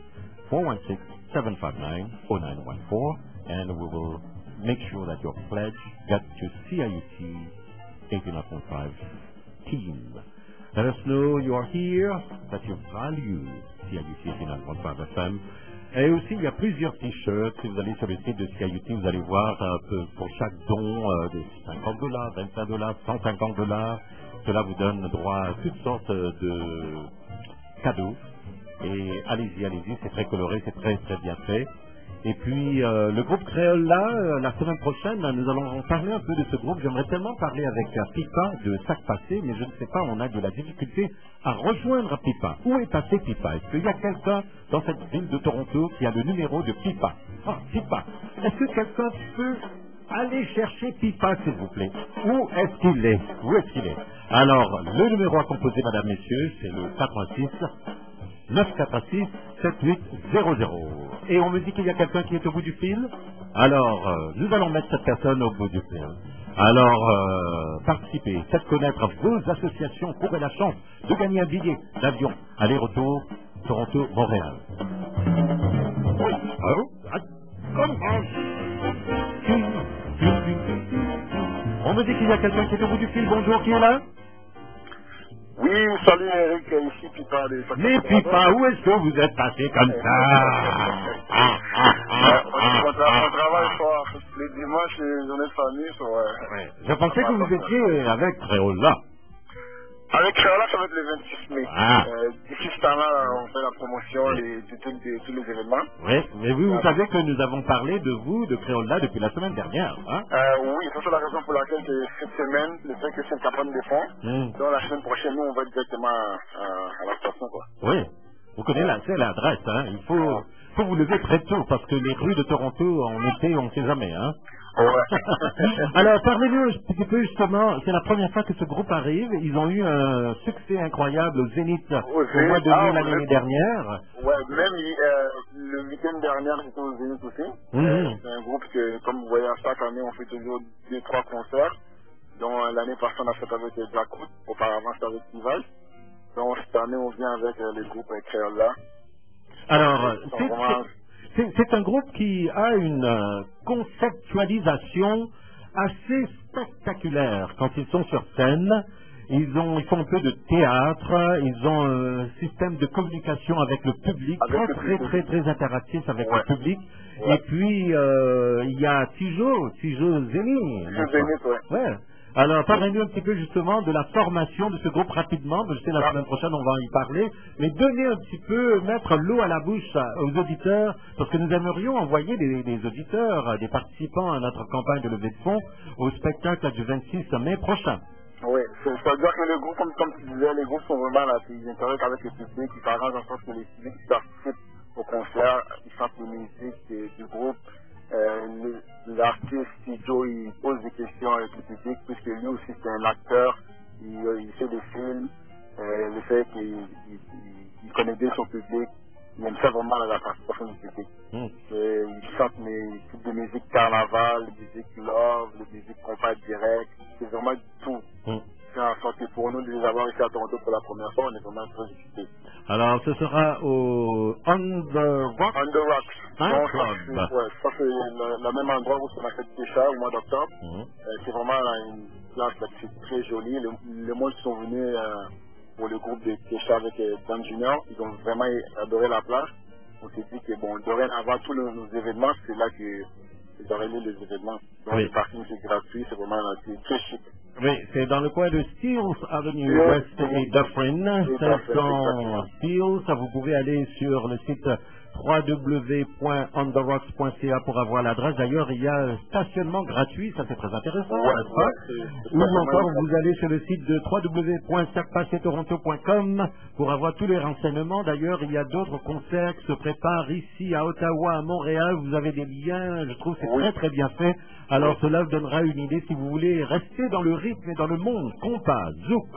416-759-0914, and we will make sure that your pledge gets to CIUT 89.5 team. Let us know you are here, that you value CIUT 89.5 FM. Et aussi, il y a plusieurs t-shirts. Si vous allez sur le site de CIUT, vous allez voir pour chaque don de $50, $25, $150. Cela vous donne droit à toutes sortes de cadeaux. Et allez-y, c'est très coloré, c'est très très bien fait. Et puis le groupe Créole là, la semaine prochaine, nous allons parler un peu de ce groupe. J'aimerais tellement parler avec Pipa de Sac Passé, mais je ne sais pas, on a de la difficulté à rejoindre Pipa. Où est passé Pipa? Est-ce qu'il y a quelqu'un dans cette ville de Toronto qui a le numéro de Pipa? Ah, Pipa. Est-ce que quelqu'un peut aller chercher Pipa, s'il vous plaît? Où est-ce qu'il est? Où est-ce qu'il est? Alors, le numéro à composer, mesdames, messieurs, c'est le 86 946 7800. Et on me dit qu'il y a quelqu'un qui est au bout du fil. Alors, nous allons mettre cette personne au bout du fil. Alors, participez, faites connaître vos associations, courez la chance de gagner un billet d'avion aller-retour Toronto-Montréal. Allô? On me dit qu'il y a quelqu'un qui est au bout du fil. Bonjour, qui est là? Oui, salut Eric, ici Pipa. Mais Pipa, où est-ce que vous êtes passé comme ça? On travaille fort. Les dimanches, les journées de famille, ouais. Je pensais que vous étiez avec Créola. Avec Créola, ça va être le 26 mai. D'ici ce temps-là, on fait la promotion de tous les événements. Oui, mais vous savez que nous avons parlé de vous, de Créola, depuis la semaine dernière. Hein? Oui, ça c'est la raison pour laquelle cette semaine, le fait que c'est une campagne de fonds, donc la semaine prochaine, nous, on va directement à la station, quoi. Oui, vous connaissez l'adresse, hein? Il faut vous lever très tôt, parce que les rues de Toronto, en été, on ne sait jamais, hein? Ouais. Alors, parlez-nous un petit peu justement, c'est la première fois que ce groupe arrive. Ils ont eu un succès incroyable au Zénith au mois de mai l'année dernière. Ouais, même le week-end dernier, j'étais au Zénith aussi. C'est un groupe que, comme vous voyez, chaque année, on fait toujours 2-3 concerts. Donc, l'année passée, on a fait avec Blackwood. Auparavant, c'était avec Tivage. Donc, cette année, on vient avec le groupe Créole là. Alors, c'est un groupe qui a une conceptualisation assez spectaculaire quand ils sont sur scène. Ils font un peu de théâtre, ils ont un système de communication avec le public, très interactif avec le public. Et puis, il y a Tijo Zeni. Ouais. Alors, parlez-nous un petit peu justement de la formation de ce groupe rapidement. Je sais, la semaine prochaine, on va y parler. Mais donnez un petit peu, mettre l'eau à la bouche aux auditeurs, parce que nous aimerions envoyer des auditeurs, des participants à notre campagne de levée de fonds au spectacle du 26 mai prochain. Oui, c'est-à-dire que le groupe, comme tu disais, les groupes sont vraiment là, ils interagissent avec le public, ils s'arrangent en sorte que les publics qui participent au concert, ils chantent les musiques du groupe. L'artiste Tijo, il pose des questions avec le public, puisque lui aussi c'est un acteur, il fait des films, le fait qu'il connaît bien son public, il aime ça vraiment la participation du public. Il chante les types de musique carnaval, de musique love, de musique compas direct, c'est vraiment tout. C'est en sorte que pour nous de les avoir ici à Toronto pour la première fois, on est vraiment très excités. Alors ce sera au On the Rocks. On the Rocks. Donc, ça c'est le même endroit où on a fait Kesha au mois d'octobre. C'est vraiment une place là, qui est très jolie. Les monde qui sont venus pour le groupe de Kesha avec Dan Junior, ils ont vraiment adoré la place. On s'est dit que bon, dorénavant tous nos événements, c'est là qu'ils auraient mis les événements. Donc le parking c'est gratuit, c'est vraiment c'est très chic. Oui, c'est dans le coin de Steeles Avenue West et Dufferin. 500 Steeles. Vous pouvez aller sur le site www.ontherocks.ca pour avoir l'adresse. D'ailleurs, il y a un stationnement gratuit, ça c'est très intéressant, n'est-ce pas? Ou encore, vous allez sur le site de www.cirpassetoronto.com pour avoir tous les renseignements. D'ailleurs, il y a d'autres concerts qui se préparent ici à Ottawa, à Montréal. Vous avez des liens, je trouve que c'est très bien fait. Alors, cela vous donnera une idée si vous voulez rester dans le rythme et dans le monde. Compas, zouk.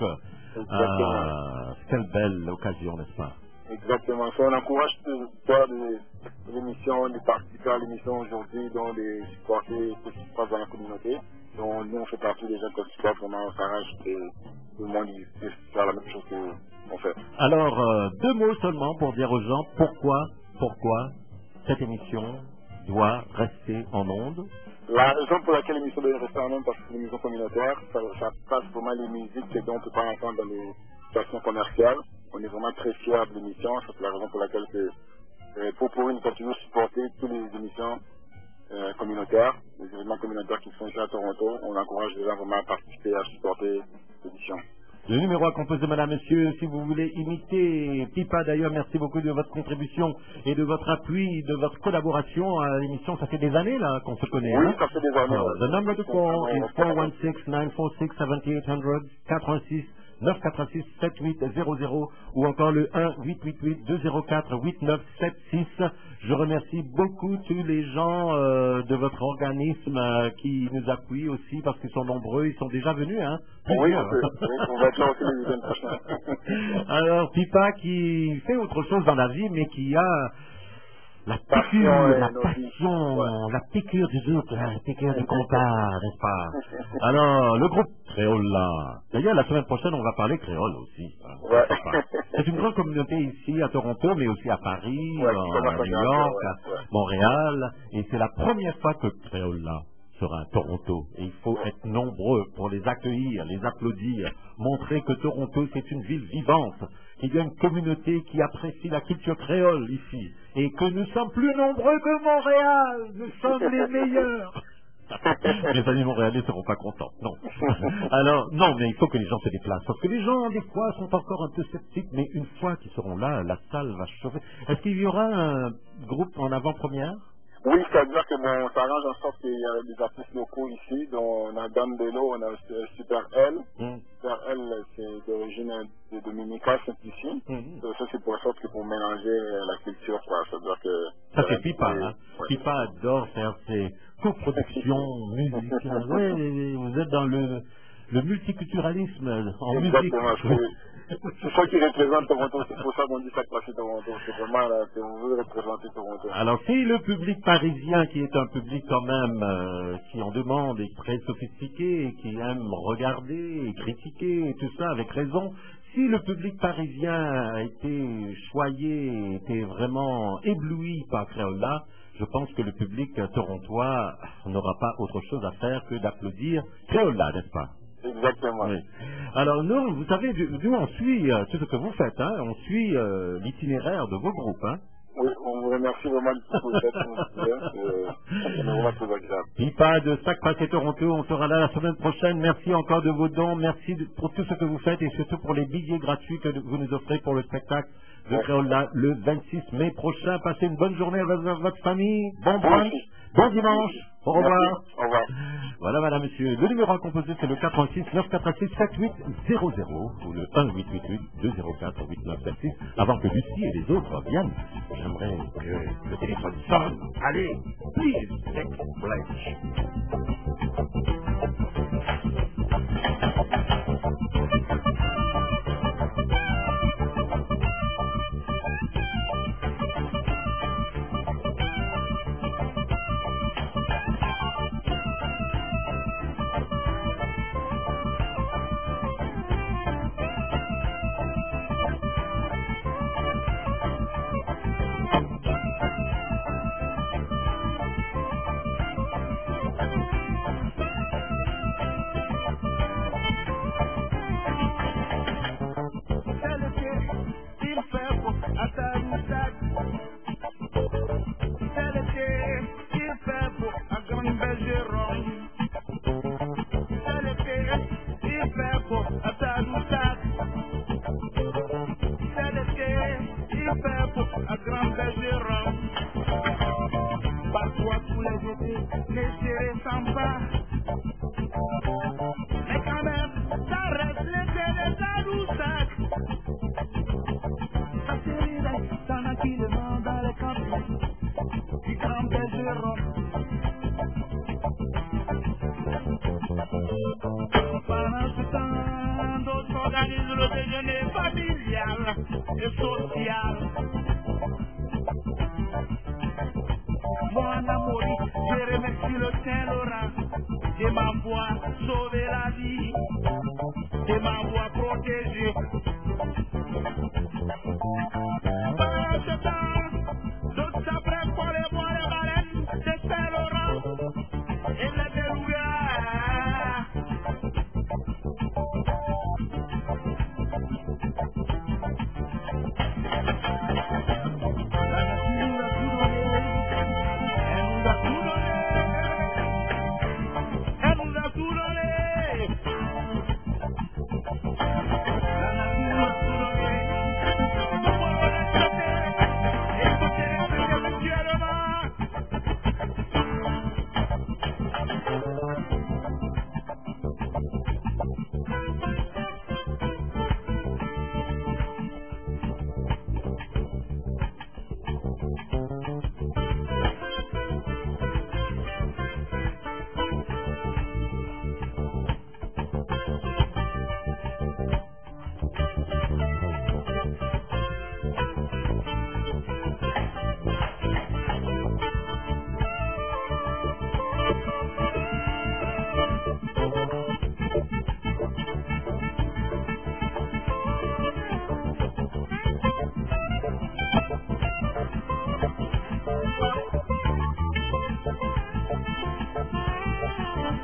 Quelle belle occasion, n'est-ce pas? Exactement. On encourage tous l'émission, de participer à l'émission aujourd'hui, donc de supporter tout ce qui se passe dans la communauté. Donc nous, on fait partie des gens qui supportent vraiment, on s'arrange que tout le monde puisse faire la même chose qu'on fait. Alors, 2 mots seulement pour dire aux gens pourquoi cette émission doit rester en ondes. La raison pour laquelle l'émission doit rester en ondes, parce que c'est une émission communautaire, ça passe vraiment les musiques que on ne peut pas entendre dans les stations commerciales. On est vraiment très fiers de l'émission, c'est la raison pour laquelle pour nous continuer à supporter toutes les émissions communautaires, les événements communautaires qui sont ici à Toronto. On encourage les gens vraiment à participer, à supporter l'émission. Le numéro à composer, madame, monsieur, si vous voulez imiter Pipa, d'ailleurs, merci beaucoup de votre contribution et de votre appui, de votre collaboration à l'émission. Ça fait des années, là, qu'on se connaît. Oui, ça fait des années. The number to call is 416-946-7800, 86 986 7800 ou encore le 1-888-204-8976. Je remercie beaucoup tous les gens de votre organisme qui nous appuient aussi parce qu'ils sont nombreux, ils sont déjà venus, hein? Oui, on va être là aussi les week-ends prochains. Alors, Pipa qui fait autre chose dans la vie, mais qui a la piqûre, la piqûre du zouk, la piqûre du compas, n'est-ce pas? Alors, le groupe Créola. D'ailleurs, la semaine prochaine, on va parler créole aussi. C'est une grande communauté ici à Toronto, mais aussi à Paris, à New York, à Montréal. Et c'est la première fois que Créola sera à Toronto. Et il faut être nombreux pour les accueillir, les applaudir, montrer que Toronto, c'est une ville vivante, qu'il y a une communauté qui apprécie la culture créole ici, et que nous sommes plus nombreux que Montréal. Nous sommes les meilleurs. Les amis montréalais ne seront pas contents. Non. Alors, non, mais il faut que les gens se déplacent. Parce que les gens, des fois, sont encore un peu sceptiques, mais une fois qu'ils seront là, la salle va chauffer. Est-ce qu'il y aura un groupe en avant-première? Oui, c'est-à-dire que on s'arrange en sorte qu'il y a des artistes locaux ici, dont on a Dan Bello, on a Super L. Super L, c'est d'origine de Dominica, Saint-Lucie. Ça, c'est pour sorte que pour mélanger la culture, quoi. C'est-à-dire que... Ça, c'est Pipa, hein. Pipa adore faire ses coproductions musicales. Oui, vous êtes dans le multiculturalisme en musique. C'est ça qui représente Toronto, c'est pour ça qu'on dit ça passer Toronto. C'est vraiment là, on veut représenter Toronto. Alors si le public parisien, qui est un public quand même qui en demande, est très sophistiqué, qui aime regarder et critiquer et tout ça avec raison, si le public parisien a été choyé, été vraiment ébloui par Créola, je pense que le public torontois n'aura pas autre chose à faire que d'applaudir Créola, n'est-ce pas? Exactement. Oui. Alors nous, vous savez, nous on suit tout ce que vous faites, hein, on suit l'itinéraire de vos groupes. Hein. Oui, on vous remercie vraiment de tout ce que vous faites. C'est vraiment très agréable. Pipa de Sac Paquet Toronto, on sera là la semaine prochaine. Merci encore de vos dons, merci pour tout ce que vous faites et surtout pour les billets gratuits que vous nous offrez pour le spectacle de Créola le 26 mai prochain. Passez une bonne journée avec votre famille, bon brunch, bon dimanche, au revoir. Au revoir. Voilà, madame, monsieur. Le numéro à composer, c'est le 86 986 7800 ou le 1888 204 8976. Avant que Lucie et les autres viennent, j'aimerais que le téléphone sonne. Allez, please, next pledge. Parfois tous les étés, les serrés s'en bat. Mais quand même, ça reste l'été des Tadoussac. Ça s'éveille, t'en as qui le vend dans les campings du Grand Bergeron. Pendant ce temps, d'autres organisent le déjeuner familial et social. Mon amour, je remercie le Saint-Laurent de m'avoir sauvé la vie, de m'avoir protégé. Pendant ce temps, d'autres s'apprêtent pour les boire les baleines de Saint-Laurent et les belugas.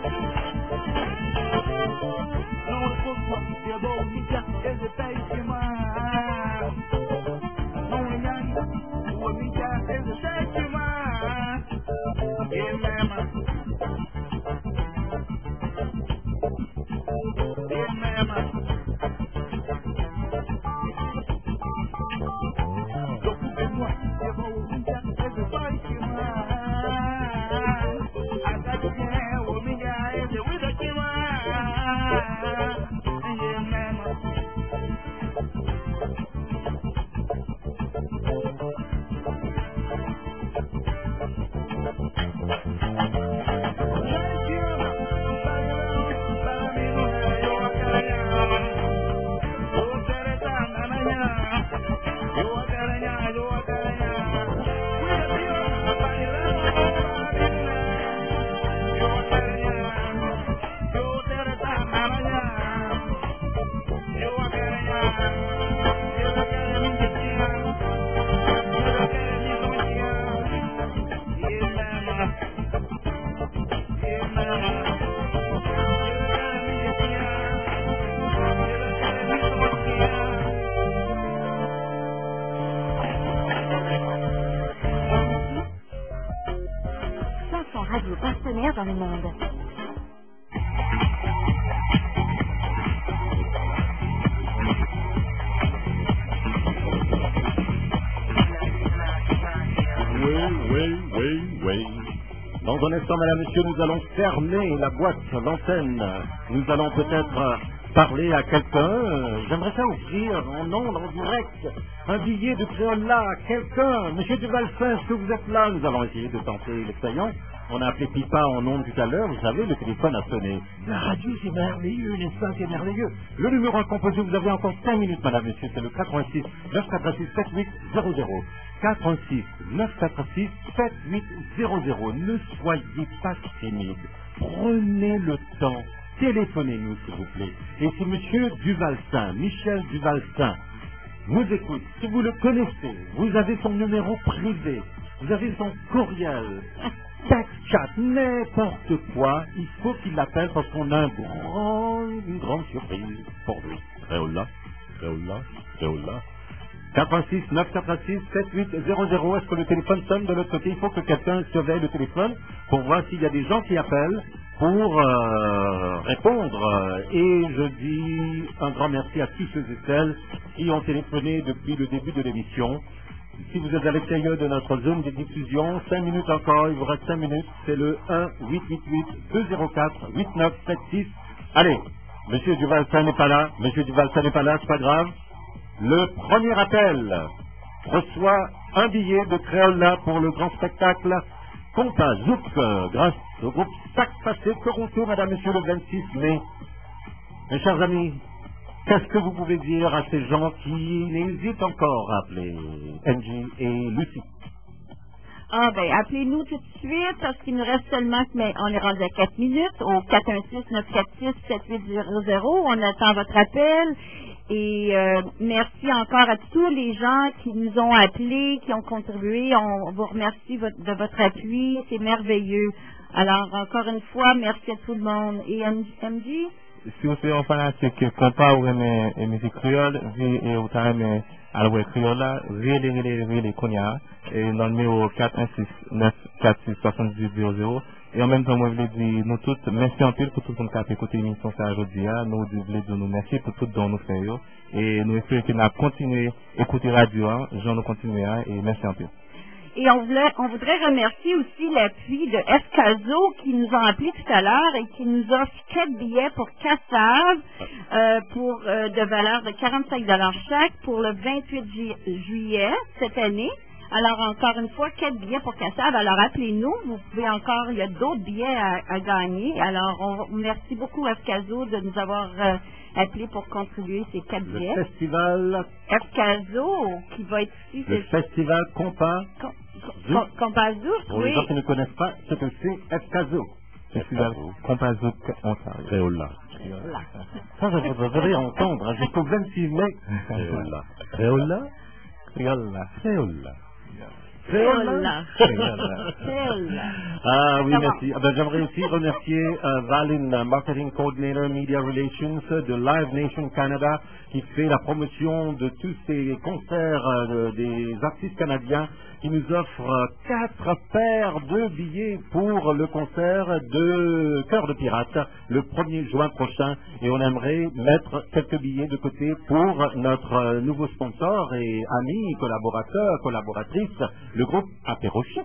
Eu dou mídia, eles pegam e partenaires dans le monde. Oui. Dans un instant, madame, monsieur, nous allons fermer la boîte, l'antenne. Nous allons peut-être parler à quelqu'un. J'aimerais ça offrir en ondes, en direct, un billet de Créola à quelqu'un. Monsieur Duvalsin, est-ce que vous êtes là? Nous avons essayé de tenter l'expérience. On a appelé Pipa en ondes tout à l'heure. Vous savez, le téléphone a sonné. La radio, c'est merveilleux, n'est-ce pas? C'est merveilleux. Le numéro à composer, vous avez encore 5 minutes, madame, monsieur. C'est le 86 946 7800. 86 946 7800. Ne soyez pas timide. Prenez le temps. Téléphonez-nous, s'il vous plaît. Et si monsieur Duvalsin, Michel Duvalsin, vous écoute, si vous le connaissez, vous avez son numéro privé, vous avez son courriel, texte, chat, n'importe quoi, il faut qu'il l'appelle parce qu'on a une grande surprise pour lui. Créola. 86 946 7800. Est-ce que le téléphone sonne de l'autre côté? Il faut que quelqu'un surveille le téléphone pour voir s'il y a des gens qui appellent pour répondre. Et je dis un grand merci à tous ceux et celles qui ont téléphoné depuis le début de l'émission. Si vous êtes à l'extérieur de notre zone de diffusion, 5 minutes encore, il vous reste 5 minutes, c'est le 1-888-204-8976. Allez, monsieur Duvalsin n'est pas là, c'est pas grave. Le premier appel reçoit un billet de Créola pour le grand spectacle Compas Zouk, grâce au groupe Sac Passé Toronto, madame, monsieur, le 26 mai. Mes chers amis, qu'est-ce que vous pouvez dire à ces gens qui n'hésitent encore à appeler Angie et Lucie? Appelez-nous tout de suite parce qu'il nous reste seulement, mais on est rendu à 4 minutes au 416-946-7800. On attend votre appel. Et merci encore à tous les gens qui nous ont appelés, qui ont contribué. On vous remercie de votre appui. C'est merveilleux. Alors, encore une fois, merci à tout le monde. Et MJ? Si vous faites un fanatique compas ou une musique créole, et vous avez à la créole, les Konya, et dans le numéro 416-946-7800. Et en même temps, moi, je voulais dire, nous tous, merci en pile pour tout le monde qui a écouté l'émission aujourd'hui. Nous voulons nous merci pour tout ce dont nous faisons. Et nous espérons qu'il a continué à écouter la radio, genre nous continuer, et merci en pile. Et on voudrait remercier aussi l'appui de FCASO qui nous a appelés tout à l'heure et qui nous offre 4 billets pour Cassav de valeur de 45 $ chaque pour le 28 juillet cette année. Alors, encore une fois, 4 billets pour Cassav. Alors, appelez-nous. Vous pouvez encore, il y a d'autres billets à gagner. Alors, merci beaucoup à FCASO de nous avoir appelés pour contribuer ces 4 billets. Le festival FCASO, qui va être ici. Le festival Compas Zouk, pour les gens qui ne connaissent pas ce que c'est FCASO. Festival Compas Zouk, Ontario. Créola. Ça, je voudrais entendre jusqu'au 26 mai. Créola. Ah oui, merci. J'aimerais aussi remercier Valin, Marketing Coordinator Media Relations de Live Nation Canada, qui fait la promotion de tous ces concerts des artistes canadiens, qui nous offre 4 paires de billets pour le concert de Cœur de Pirate le 1er juin prochain. Et on aimerait mettre quelques billets de côté pour notre nouveau sponsor et ami, collaborateur, collaboratrice, le groupe Apérochic.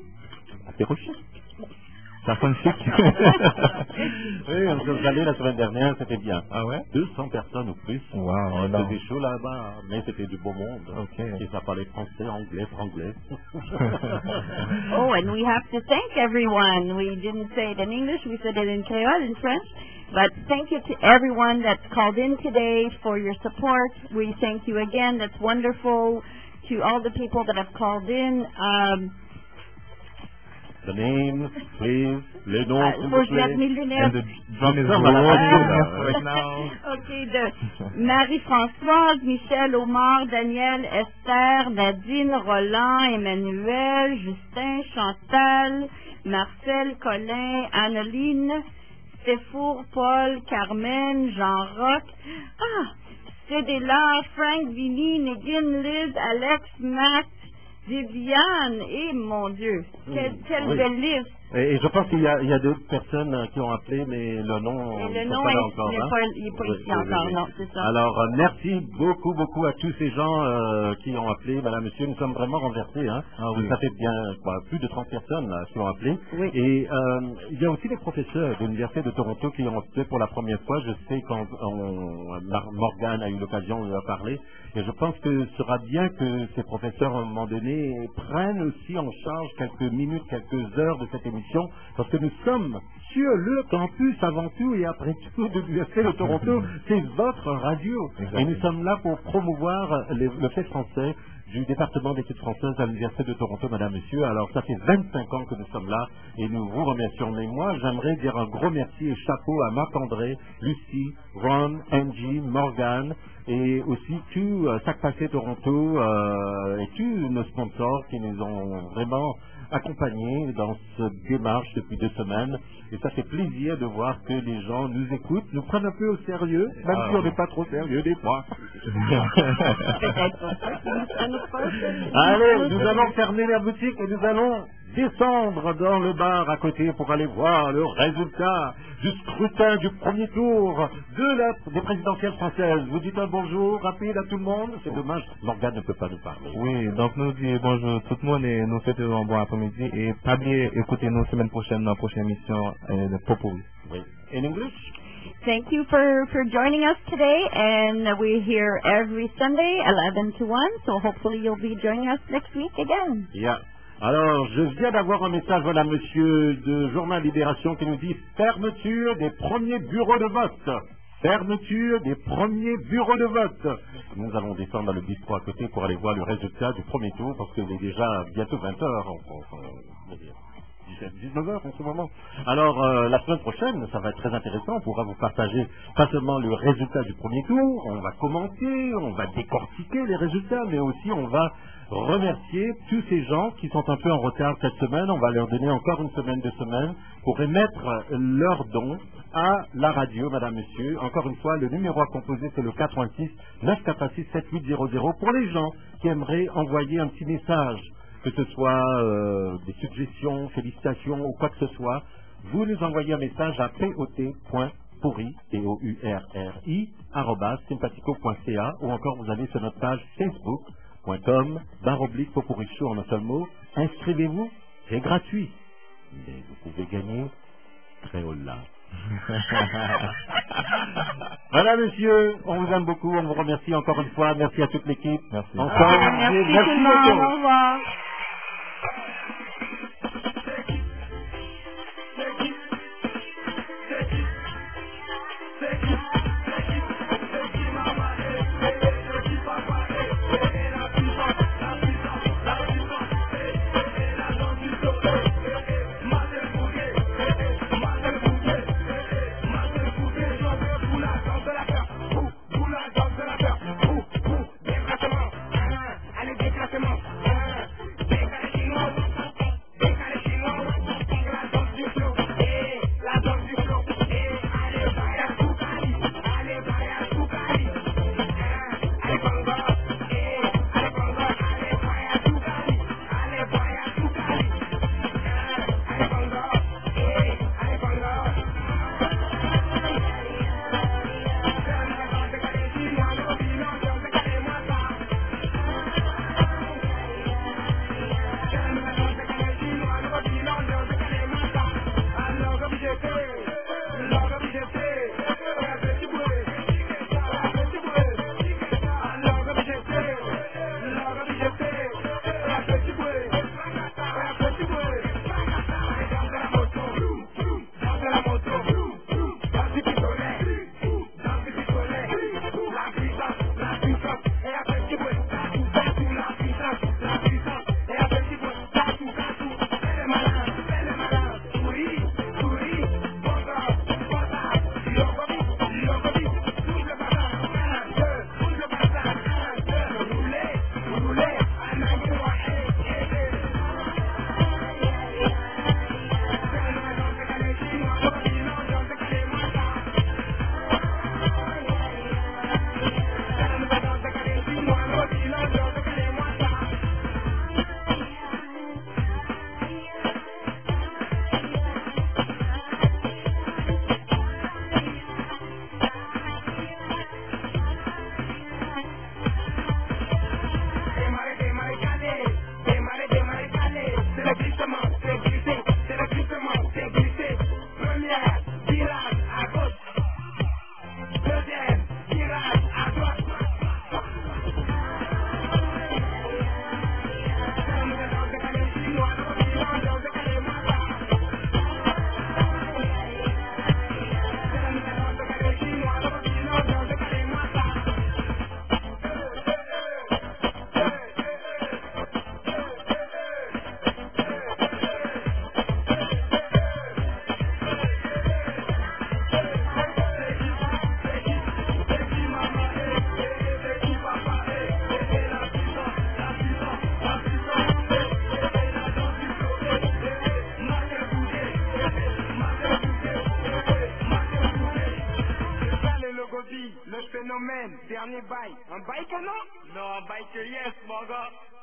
Ça sonne chic. Oui, on s'est allé la semaine dernière, c'était bien. Ah ouais? 200 personnes ou plus. Wow, c'était chaud là-bas, mais c'était du beau monde. Okay. Et ça parlait français, anglais, franglais. Oh, and we have to thank everyone. We didn't say it in English, we said it in Creole, in French. But thank you to everyone that called in today for your support. We thank you again. That's wonderful. To all the people that have called in. The names, please. Les noms, s'il vous plaît. And the drum is right now. OK, de Marie-Françoise, Michel, Omar, Daniel, Esther, Nadine, Roland, Emmanuel, Justin, Chantal, Marcel, Colin, Anneline, Stéphore, Paul, Carmen, Jean-Roch. Cédéla, Frank, Vinny, Negin, Liz, Alex, Max, Viviane, et mon Dieu, quelle belle liste. Et je pense qu'il y a d'autres personnes qui ont appelé, mais le nom Et le ils nom sont pas là encore. n'est Hein? pas, il est pas ici encore, non, c'est ça. Alors, merci beaucoup à tous ces gens qui ont appelé. Madame, monsieur, nous sommes vraiment renversés. Hein? Ah oui. Ça fait bien plus de 30 personnes là, qui ont appelé. Oui. Et il y a aussi des professeurs de l'Université de Toronto qui ont appelé pour la première fois. Je sais quand Morgane a eu l'occasion de leur parler. Et je pense que ce sera bien que ces professeurs, à un moment donné, prennent aussi en charge quelques minutes, quelques heures de cette émission, parce que nous sommes sur le campus avant tout et après tout de l'Université de Toronto. C'est votre radio. Exactement. Et nous sommes là pour promouvoir le fait français du département d'études françaises à l'Université de Toronto, madame, monsieur. Alors, ça fait 25 ans que nous sommes là et nous vous remercions. Mais moi, j'aimerais dire un gros merci et chapeau à Marc-André, Lucie, Ron, Angie, Morgane et aussi tout Sac Passé Toronto et tous nos sponsors qui nous ont vraiment accompagnés dans cette démarche depuis 2 semaines. Et ça fait plaisir de voir que les gens nous écoutent, nous prennent un peu au sérieux, même si on n'est pas trop sérieux des fois. Allez, nous allons fermer la boutique et nous allons descendre dans le bar à côté pour aller voir le résultat du scrutin du premier tour des présidentielles françaises. Vous dites un bonjour rapide à tout le monde. C'est dommage, Morgane ne peut pas nous parler. Oui, donc nous disons bonjour tout le monde et nous souhaitons un bon après-midi. Et pas oublier, écoutez-nous semaine prochaine dans la prochaine émission de Popuri. Oui. In English? Thank you for joining us today, and we're here every Sunday, 11 to 1, so hopefully you'll be joining us next week again. Yeah. Alors, je viens d'avoir un message, voilà, monsieur de Journal Libération qui nous dit fermeture des premiers bureaux de vote. Fermeture des premiers bureaux de vote. Nous allons descendre dans le bistrot à côté pour aller voir le résultat du premier tour parce qu'il est déjà bientôt 20 heures en France. 19 heures en ce moment. Alors, la semaine prochaine, ça va être très intéressant. On pourra vous partager pas seulement le résultat du premier tour, on va commenter, on va décortiquer les résultats, mais aussi on va remercier tous ces gens qui sont un peu en retard cette semaine. On va leur donner encore une semaine, 2 semaines pour émettre leurs dons à la radio, madame, monsieur. Encore une fois, le numéro à composer, c'est le 86 986 7800 pour les gens qui aimeraient envoyer un petit message, que ce soit des suggestions, félicitations ou quoi que ce soit. Vous nous envoyez un message à pot.pourri, P-O-U-R-R-I, @sympathico.ca, ou encore vous allez sur notre page facebook.com/Popuri Show en un seul mot. Inscrivez-vous, c'est gratuit. Mais vous pouvez gagner très haut là. Voilà, monsieur, on vous aime beaucoup, on vous remercie encore une fois. Merci à toute l'équipe. Merci. Encore, Merci tout le monde, au revoir. Yo man, dernier bail. Un bail que non? Non, un bail que yes, mon gars.